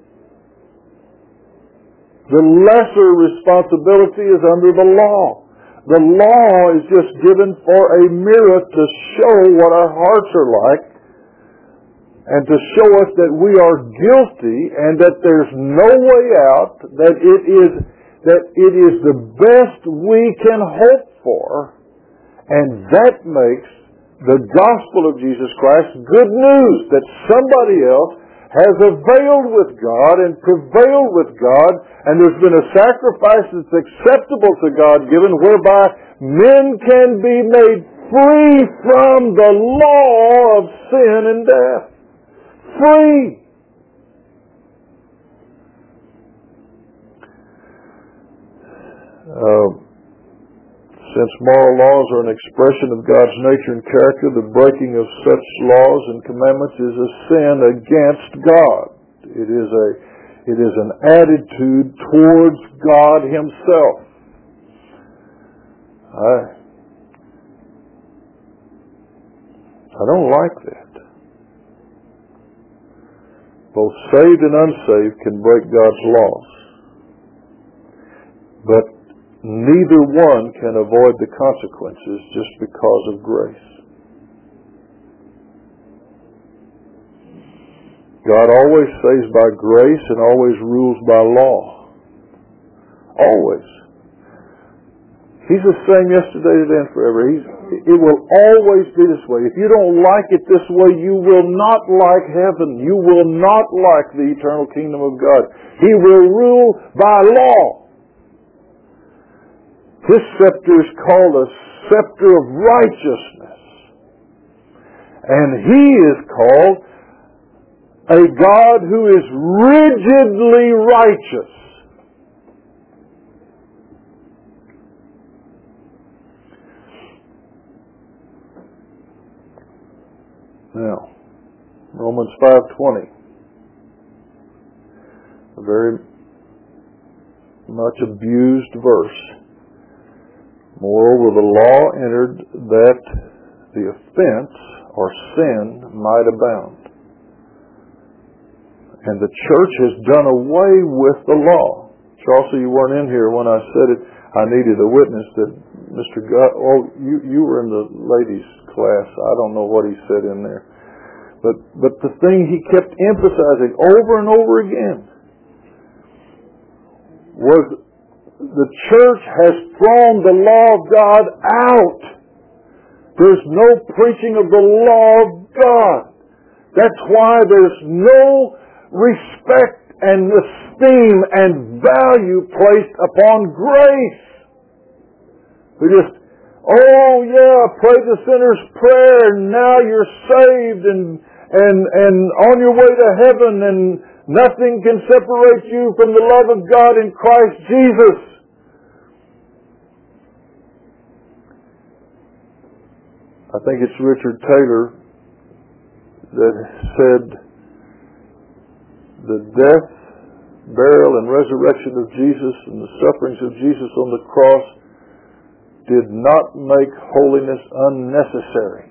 The lesser responsibility is under the law. The law is just given for a mirror to show what our hearts are like and to show us that we are guilty and that there's no way out, that it is the best we can hope for, and that makes the gospel of Jesus Christ good news, that somebody else has availed with God and prevailed with God, and there's been a sacrifice that's acceptable to God given, whereby men can be made free from the law of sin and death. Free! Since moral laws are an expression of God's nature and character, the breaking of such laws and commandments is a sin against God. It is an attitude towards God Himself. I don't like that. Both saved and unsaved can break God's laws. But neither one can avoid the consequences just because of grace. God always saves by grace and always rules by law. Always. He's the same yesterday, today, and forever. It will always be this way. If you don't like it this way, you will not like heaven. You will not like the eternal kingdom of God. He will rule by law. His scepter is called a scepter of righteousness. And He is called a God who is rigidly righteous. Now, Romans 5:20, a very much abused verse. Moreover, the law entered that the offense or sin might abound. And the church has done away with the law. Chelsea, you weren't in here when I said it. I needed a witness that Mr. God. Oh, you were in the ladies' class. I don't know what he said in there. But the thing he kept emphasizing over and over again was the church has thrown the law of God out. There's no preaching of the law of God. That's why there's no respect and esteem and value placed upon grace. We just, oh yeah, pray the sinner's prayer and now you're saved and on your way to heaven and nothing can separate you from the love of God in Christ Jesus. I think it's Richard Taylor that said, the death, burial, and resurrection of Jesus and the sufferings of Jesus on the cross did not make holiness unnecessary.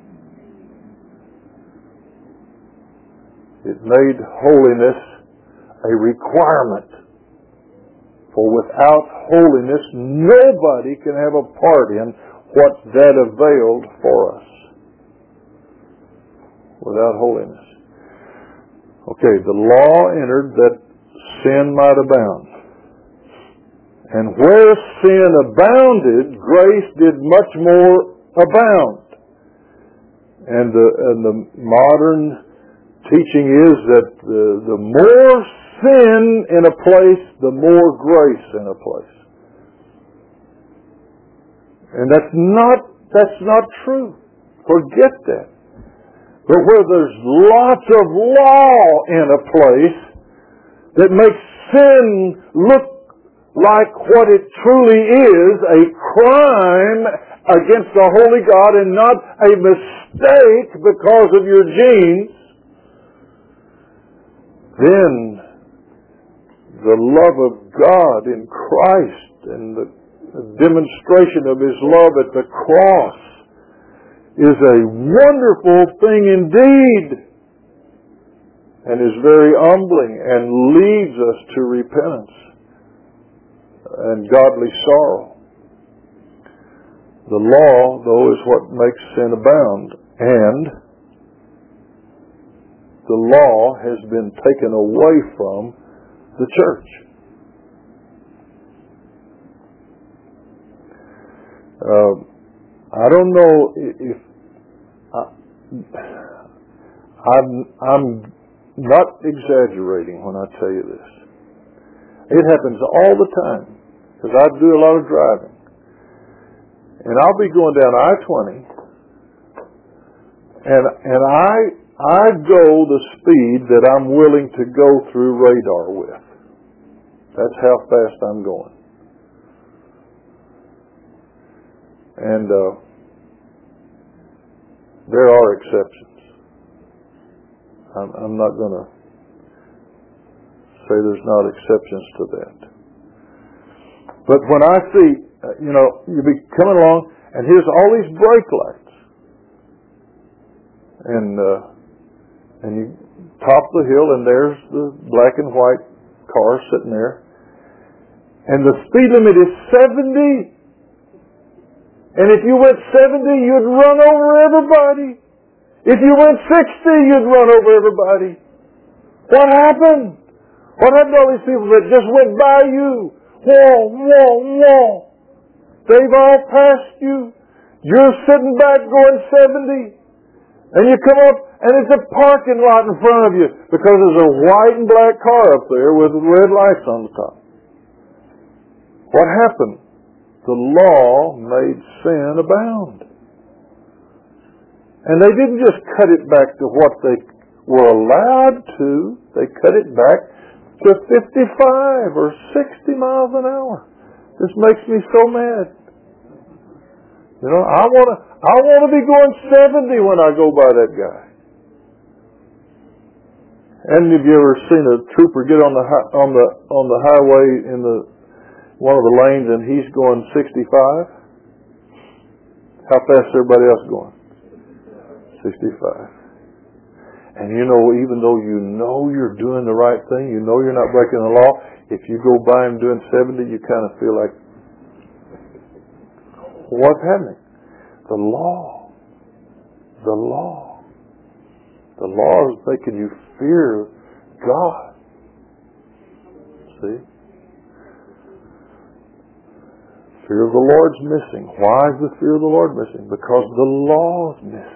It made holiness a requirement. For without holiness, nobody can have a part in what that availed for us. Without holiness. Okay, the law entered that sin might abound. And where sin abounded, grace did much more abound. And the modern teaching is that the more sin in a place, the more grace in a place. And that's not true. Forget that. But where there's lots of law in a place that makes sin look like what it truly is, a crime against the holy God and not a mistake because of your genes, then the love of God in Christ and the demonstration of His love at the cross is a wonderful thing indeed, and is very humbling and leads us to repentance and godly sorrow. The law, though, is what makes sin abound, and the law has been taken away from the church. I don't know if I'm not exaggerating when I tell you this. It happens all the time, because I do a lot of driving. And I'll be going down I-20, and I go the speed that I'm willing to go through radar with. That's how fast I'm going. And there are exceptions. I'm not going to say there's not exceptions to that. But when I see, you be coming along, and here's all these brake lights, and you top the hill, and there's the black and white car sitting there, and the speed limit is 70. And if you went 70, you'd run over everybody. If you went 60, you'd run over everybody. What happened? What happened to all these people that just went by you? Whoa, whoa, whoa. They've all passed you. You're sitting back going 70. And you come up, and it's a parking lot in front of you because there's a white and black car up there with red lights on the top. What happened? The law made sin abound. And they didn't just cut it back to what they were allowed to. They cut it back to 55 or 60 miles an hour. This makes me so mad. I want to be going 70 when I go by that guy. And have you ever seen a trooper get on the highway in one of the lanes and he's going 65? How fast is everybody else going? 65. And even though you're doing the right thing, you're not breaking the law, if you go by him doing 70, you kind of feel like, what's happening? The law. The law. The law is making you fear God. See? Fear of the Lord's missing. Why is the fear of the Lord missing? Because the law is missing.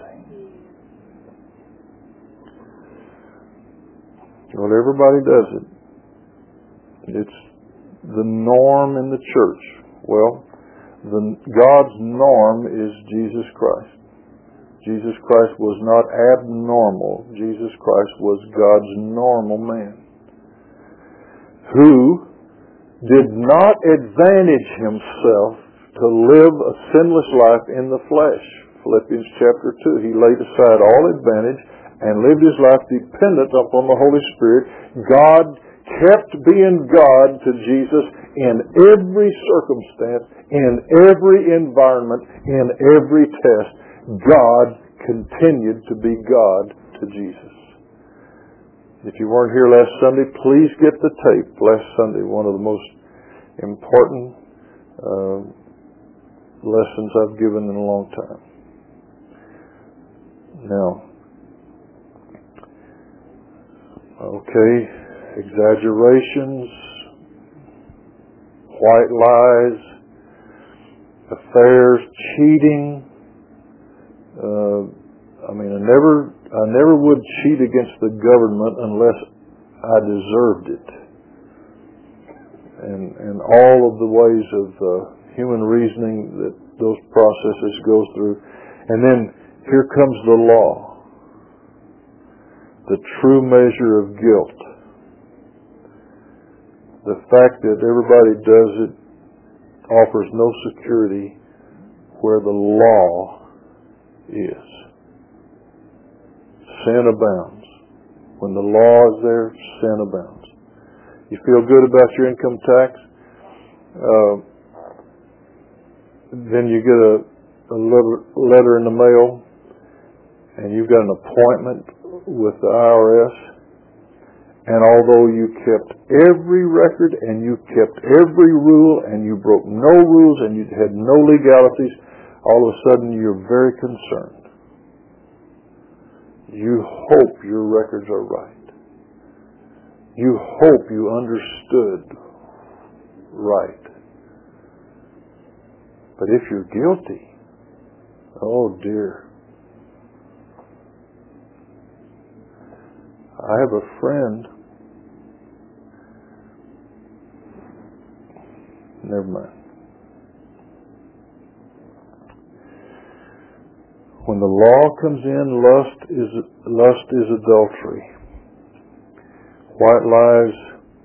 Well, everybody does it. It's the norm in the church. Well, God's norm is Jesus Christ. Jesus Christ was not abnormal. Jesus Christ was God's normal man, who did not advantage himself to live a sinless life in the flesh. Philippians chapter 2. He laid aside all advantage and lived his life dependent upon the Holy Spirit. God kept being God to Jesus in every circumstance, in every environment, in every test. God continued to be God to Jesus. If you weren't here last Sunday, please get the tape. Last Sunday, one of the most important lessons I've given in a long time. Now, exaggerations, white lies, affairs, cheating. I never would cheat against the government unless I deserved it. And all of the ways of human reasoning that those processes go through. And then here comes the law, the true measure of guilt. The fact that everybody does it offers no security where the law is. Sin abounds. When the law is there, sin abounds. You feel good about your income tax? Then you get a letter in the mail, and you've got an appointment with the IRS. And although you kept every record, and you kept every rule, and you broke no rules, and you had no legalities, all of a sudden you're very concerned. You hope your records are right. You hope you understood right. But if you're guilty, oh dear. I have a friend. Never mind. When the law comes in, lust is adultery. White lies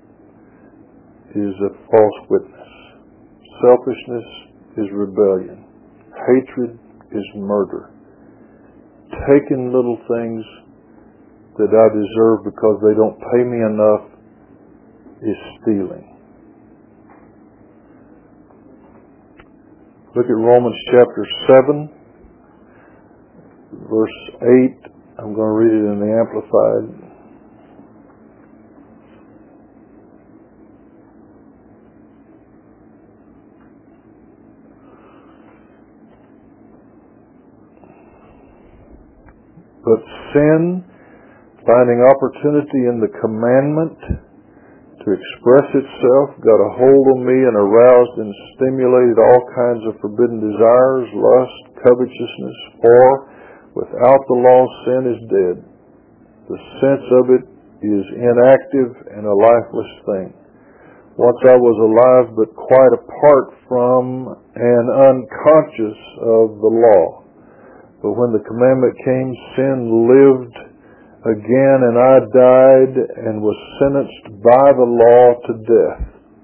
is a false witness. Selfishness is rebellion. Hatred is murder. Taking little things that I deserve because they don't pay me enough is stealing. Look at Romans chapter 7, verse 8. I'm going to read it in the Amplified. But sin, finding opportunity in the commandment to express itself, got a hold on me and aroused and stimulated all kinds of forbidden desires, lust, covetousness. For without the law, sin is dead. The sense of it is inactive and a lifeless thing. Once I was alive, but quite apart from and unconscious of the law. But when the commandment came, sin lived again, and I died and was sentenced by the law to death.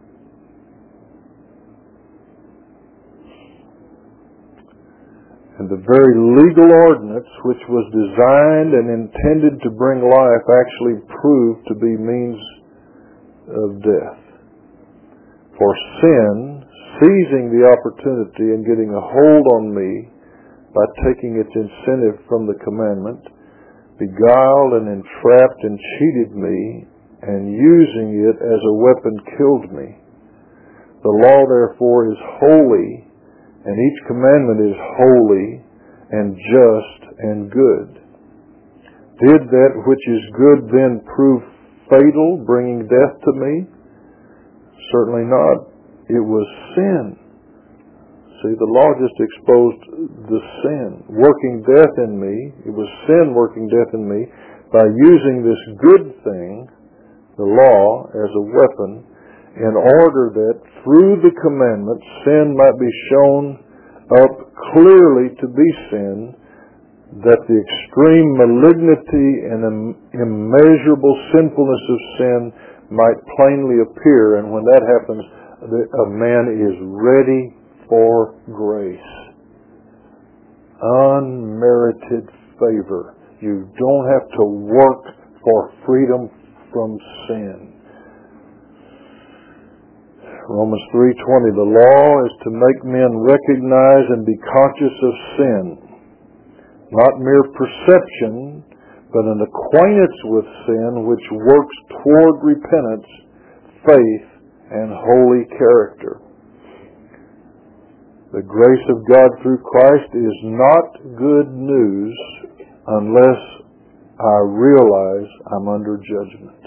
And the very legal ordinance which was designed and intended to bring life actually proved to be means of death. For sin, seizing the opportunity and getting a hold on me by taking its incentive from the commandment, beguiled and entrapped and cheated me, and using it as a weapon killed me. The law therefore is holy, and each commandment is holy and just and good. Did that which is good then prove fatal, bringing death to me? Certainly not. It was sin. See, the law just exposed the sin working death in me. It was sin working death in me by using this good thing, the law, as a weapon, in order that through the commandment sin might be shown up clearly to be sin, that the extreme malignity and immeasurable sinfulness of sin might plainly appear. And when that happens, a man is ready for grace. Unmerited favor. You don't have to work for freedom from sin. Romans 3:20, the law is to make men recognize and be conscious of sin. Not mere perception, but an acquaintance with sin which works toward repentance, faith, and holy character. The grace of God through Christ is not good news unless I realize I'm under judgment.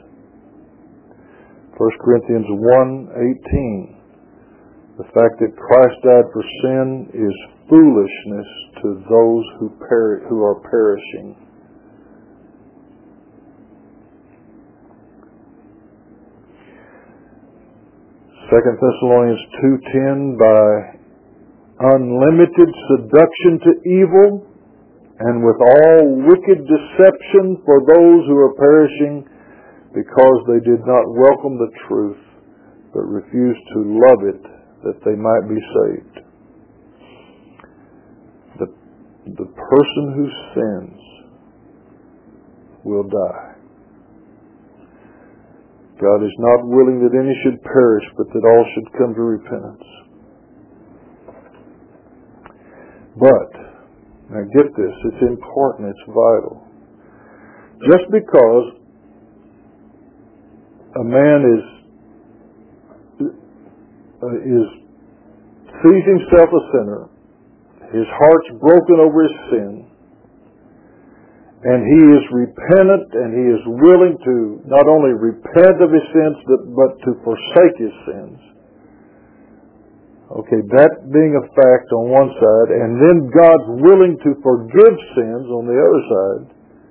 1 Corinthians 1:18. The fact that Christ died for sin is foolishness to those who are perishing. Second Thessalonians 2:10, by unlimited seduction to evil, and with all wicked deception for those who are perishing, because they did not welcome the truth, but refused to love it, that they might be saved. The person who sins will die. God is not willing that any should perish, but that all should come to repentance. But, now get this, it's important, it's vital. Just because a man sees himself a sinner, his heart's broken over his sin, and he is repentant, and he is willing to not only repent of his sins, but to forsake his sins. Okay, that being a fact on one side, and then God's willing to forgive sins on the other side,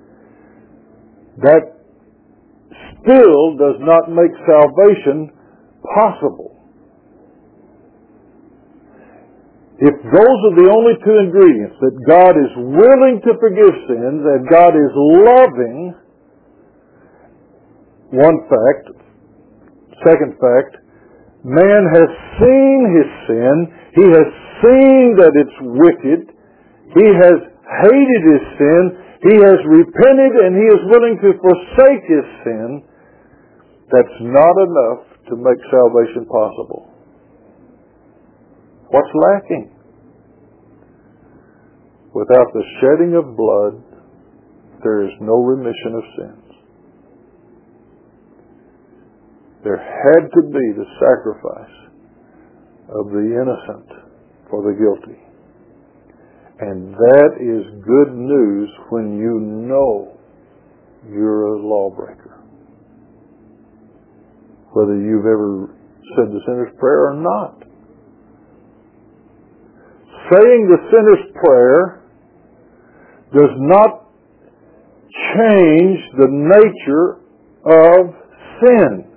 that still does not make salvation possible. If those are the only two ingredients, that God is willing to forgive sins and God is loving, one fact. Second fact, man has seen his sin. He has seen that it's wicked. He has hated his sin. He has repented and he is willing to forsake his sin. That's not enough to make salvation possible. What's lacking? Without the shedding of blood, there is no remission of sins. There had to be the sacrifice of the innocent for the guilty. And that is good news when you know you're a lawbreaker. Whether you've ever said the sinner's prayer or not. Saying the sinner's prayer does not change the nature of sin.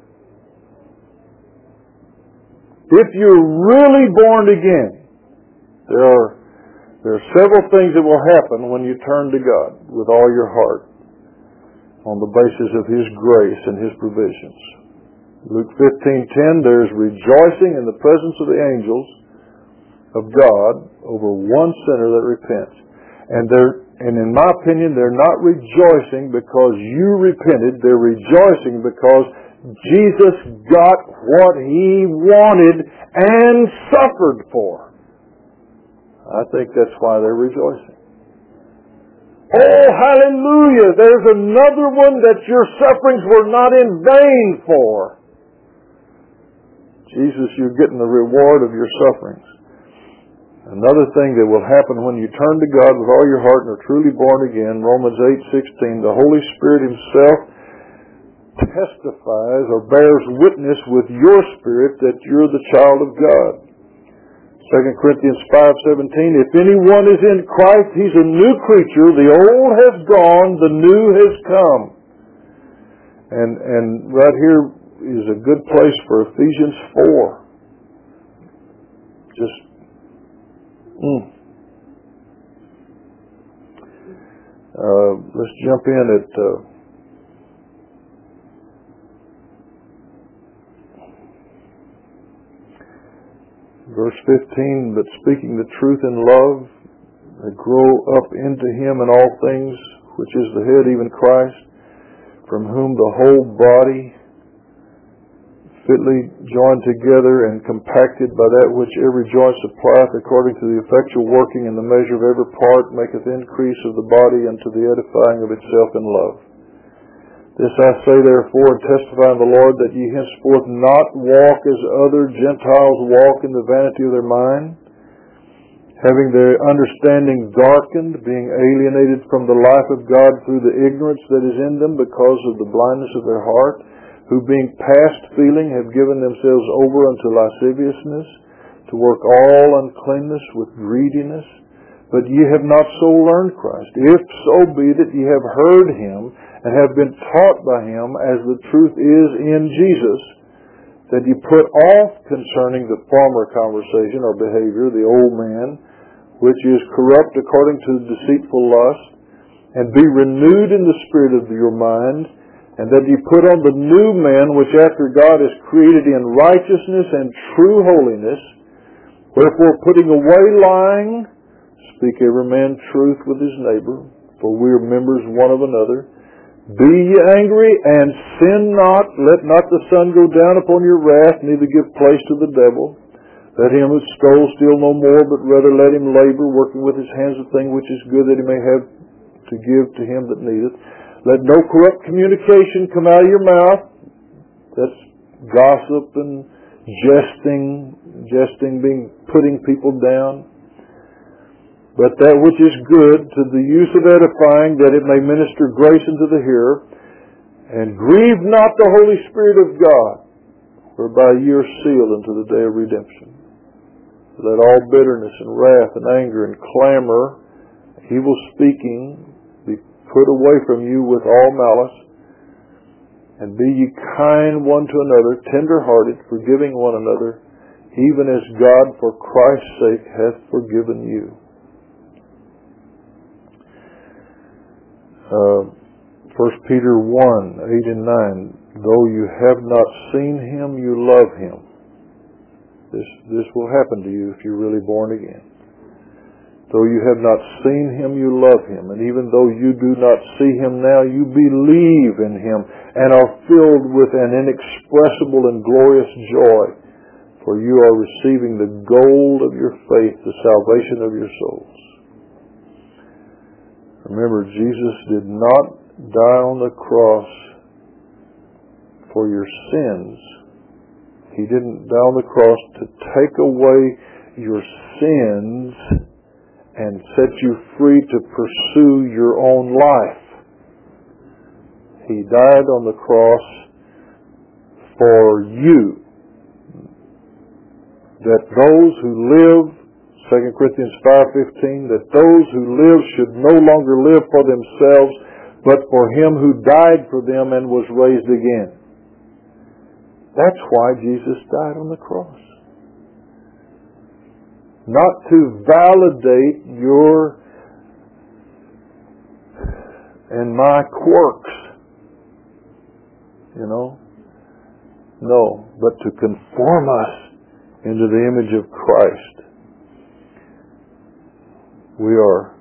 If you're really born again, there are several things that will happen when you turn to God with all your heart on the basis of His grace and His provisions. Luke 15:10, there's rejoicing in the presence of the angels of God over one sinner that repents. And in my opinion, they're not rejoicing because you repented. They're rejoicing because Jesus got what He wanted and suffered for. I think that's why they're rejoicing. Oh, hallelujah! There's another one that your sufferings were not in vain for. Jesus, you're getting the reward of your sufferings. Another thing that will happen when you turn to God with all your heart and are truly born again, Romans 8:16, the Holy Spirit Himself testifies or bears witness with your spirit that you're the child of God. 2 Corinthians 5:17, if anyone is in Christ, he's a new creature. The old has gone, the new has come. And right here is a good place for Ephesians 4. Just let's jump in at verse 15, but speaking the truth in love, that grow up into Him in all things, which is the head, even Christ, from whom the whole body, fitly joined together and compacted by that which every joint supplieth, according to the effectual working in the measure of every part, maketh increase of the body unto the edifying of itself in love. This I say therefore, and testify in the Lord, that ye henceforth not walk as other Gentiles walk in the vanity of their mind, having their understanding darkened, being alienated from the life of God through the ignorance that is in them because of the blindness of their heart, who being past feeling have given themselves over unto lasciviousness, to work all uncleanness with greediness. But ye have not so learned Christ, if so be that ye have heard Him, and have been taught by Him, as the truth is in Jesus, that ye put off concerning the former conversation or behavior, the old man, which is corrupt according to deceitful lust, and be renewed in the spirit of your mind, and that ye put on the new man, which after God is created in righteousness and true holiness. Wherefore, putting away lying, speak every man truth with his neighbor, for we are members one of another. Be ye angry, and sin not. Let not the sun go down upon your wrath, neither give place to the devil. Let him that stole steal no more, but rather let him labor, working with his hands the thing which is good, that he may have to give to him that needeth. Let no corrupt communication come out of your mouth. That's gossip and jesting being putting people down. but that which is good to the use of edifying, that it may minister grace unto the hearer. And grieve not the Holy Spirit of God, whereby ye are sealed unto the day of redemption. Let all bitterness and wrath and anger and clamor, evil speaking, be put away from you with all malice. And be ye kind one to another, tender-hearted, forgiving one another, even as God for Christ's sake hath forgiven you. 1 Peter 1, 8 and 9. Though you have not seen Him, you love Him. This will happen to you if you're really born again. Though you have not seen Him, you love Him. And even though you do not see Him now, you believe in Him and are filled with an inexpressible and glorious joy. For you are receiving the gold of your faith, the salvation of your souls. Remember, Jesus did not die on the cross for your sins. He didn't die on the cross to take away your sins and set you free to pursue your own life. He died on the cross for you, that those who live, 2 Corinthians 5:15, that those who live should no longer live for themselves, but for Him who died for them and was raised again. That's why Jesus died on the cross. Not to validate your and my quirks, No, but to conform us into the image of Christ. We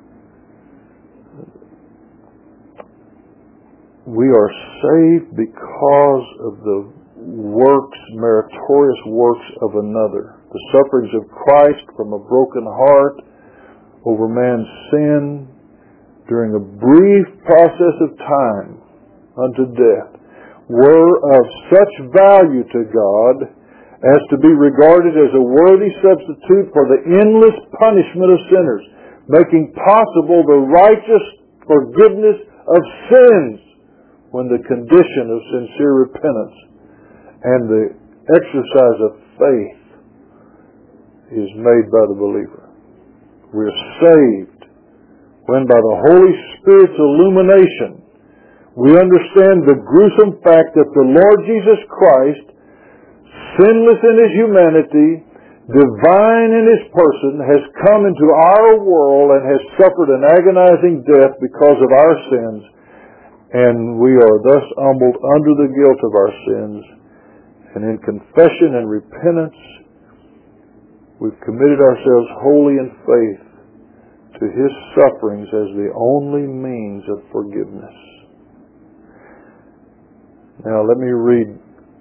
are saved because of the meritorious works of another. The sufferings of Christ from a broken heart over man's sin during a brief process of time unto death were of such value to God as to be regarded as a worthy substitute for the endless punishment of sinners, making possible the righteous forgiveness of sins when the condition of sincere repentance and the exercise of faith is made by the believer. We're saved when by the Holy Spirit's illumination we understand the gruesome fact that the Lord Jesus Christ, sinless in His humanity, divine in His person, has come into our world and has suffered an agonizing death because of our sins, and we are thus humbled under the guilt of our sins. And in confession and repentance, we've committed ourselves wholly in faith to His sufferings as the only means of forgiveness. Now let me read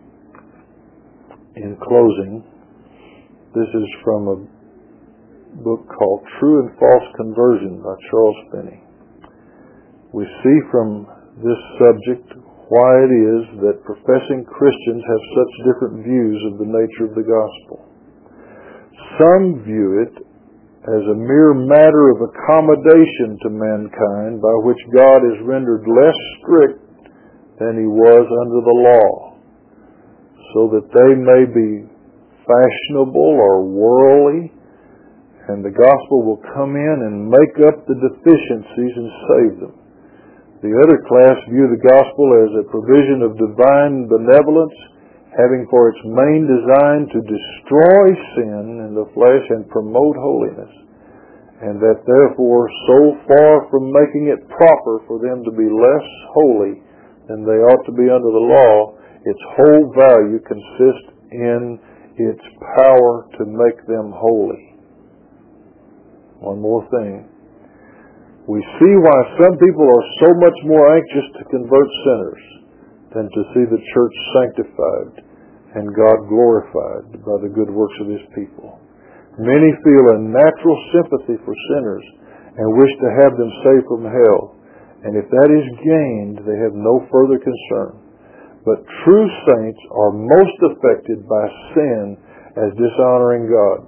in closing. This is from a book called True and False Conversion by Charles Finney. We see from this subject why it is that professing Christians have such different views of the nature of the gospel. Some view it as a mere matter of accommodation to mankind by which God is rendered less strict than He was under the law, so that they may be fashionable or worldly, and the gospel will come in and make up the deficiencies and save them. The other class view the gospel as a provision of divine benevolence, having for its main design to destroy sin in the flesh and promote holiness, and that therefore, so far from making it proper for them to be less holy than they ought to be under the law, its whole value consists in its power to make them holy. One more thing. We see why some people are so much more anxious to convert sinners than to see the church sanctified and God glorified by the good works of His people. Many feel a natural sympathy for sinners and wish to have them saved from hell. And if that is gained, they have no further concern. But true saints are most affected by sin as dishonoring God,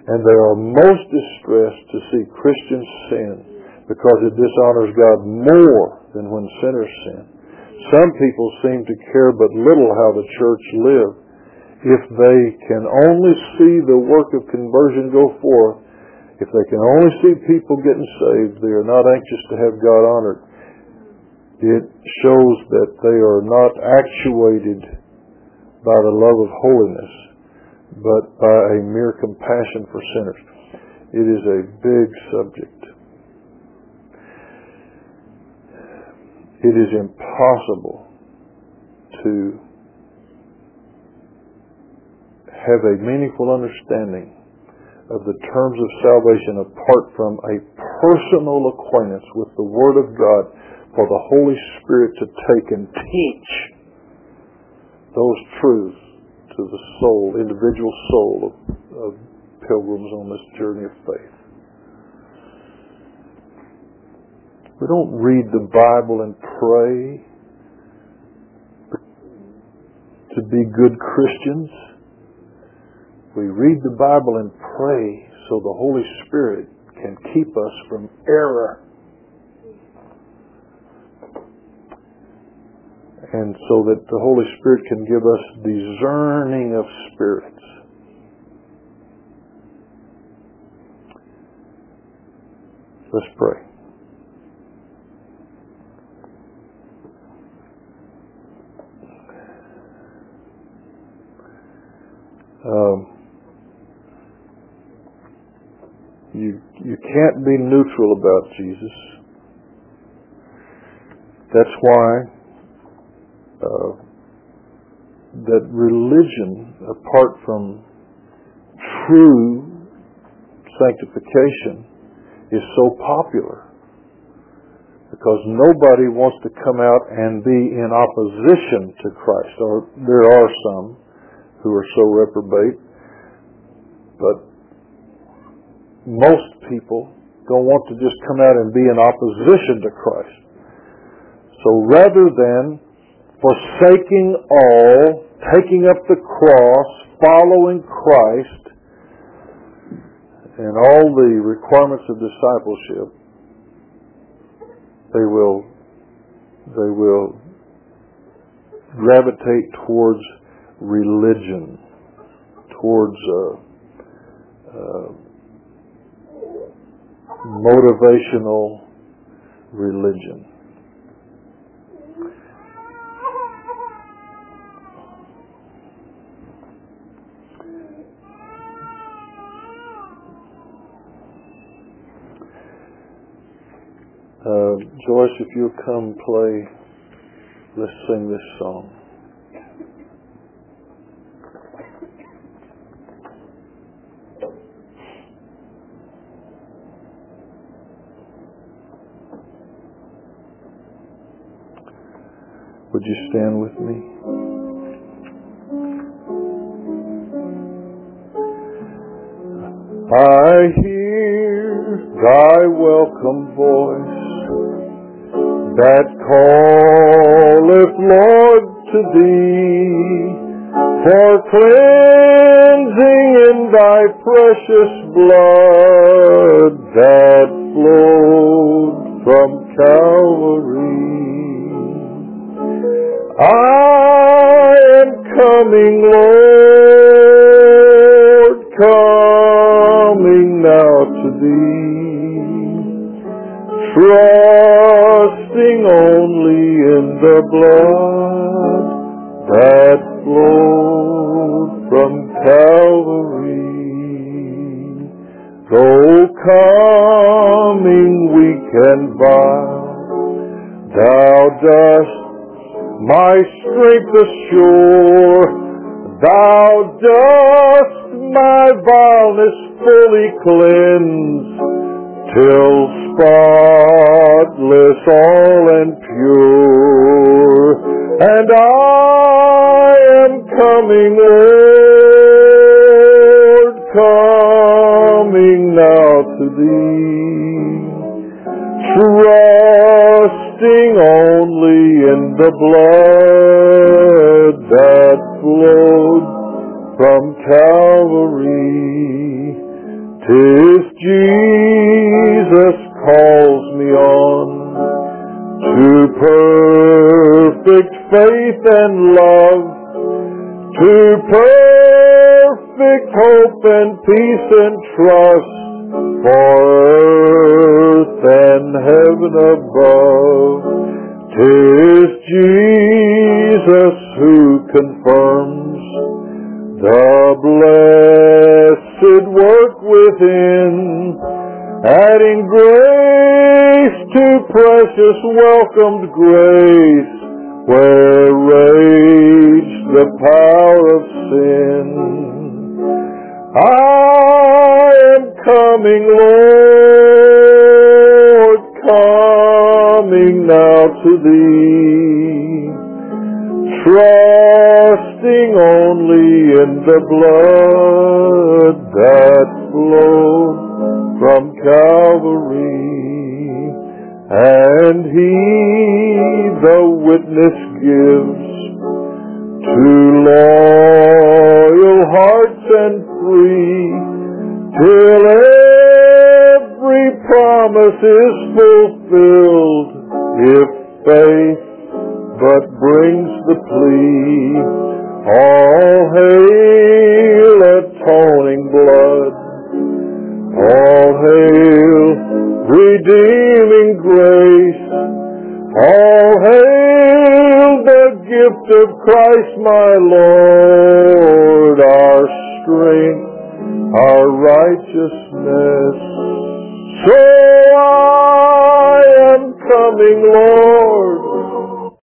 And they are most distressed to see Christians sin because it dishonors God more than when sinners sin. Some people seem to care but little how the church live. If they can only see the work of conversion go forth, if they can only see people getting saved, they are not anxious to have God honored. It shows that they are not actuated by the love of holiness, but by a mere compassion for sinners. It is a big subject. It is impossible to have a meaningful understanding of the terms of salvation apart from a personal acquaintance with the Word of God for the Holy Spirit to take and teach those truths to the soul, individual soul of pilgrims on this journey of faith. We don't read the Bible and pray to be good Christians. We read the Bible and pray so the Holy Spirit can keep us from error. And so that the Holy Spirit can give us discerning of spirits. Let's pray. You can't be neutral about Jesus. That's why that religion, apart from true sanctification, is so popular. Because nobody wants to come out and be in opposition to Christ. Or there are some who are so reprobate, but most people don't want to just come out and be in opposition to Christ. So rather than forsaking all, taking up the cross, following Christ, and all the requirements of discipleship, they will gravitate towards religion, towards motivational religion. Joyce, if you'll come play, let's sing this song. Would you stand with me? I hear thy welcome voice that calleth, Lord, to thee, for cleansing in thy precious blood that flowed from Calvary. I am coming, Lord, coming now to thee, trusting only in the blood that flowed from Calvary. Though coming weak and vile, thou dost my strength assure, thou dost my vileness fully cleanse, till spotless all and pure. And I am coming, Lord, coming now to thee, trusting only in the blood that flowed from Calvary. faith and love, to perfect hope and peace and trust, for earth and heaven above. 'Tis Jesus who confirms the blessed work within, adding grace to precious welcomed grace, where raged the power of sin. I am coming, Lord, coming now to Thee, trusting only in the blood that flowed from Calvary, and He the witness gives to loyal hearts and free, till every promise is fulfilled, if faith but brings the plea. All hail atoning blood, all hail redeeming grace, all hail the gift of Christ my Lord, our strength, our righteousness. So I am coming, Lord,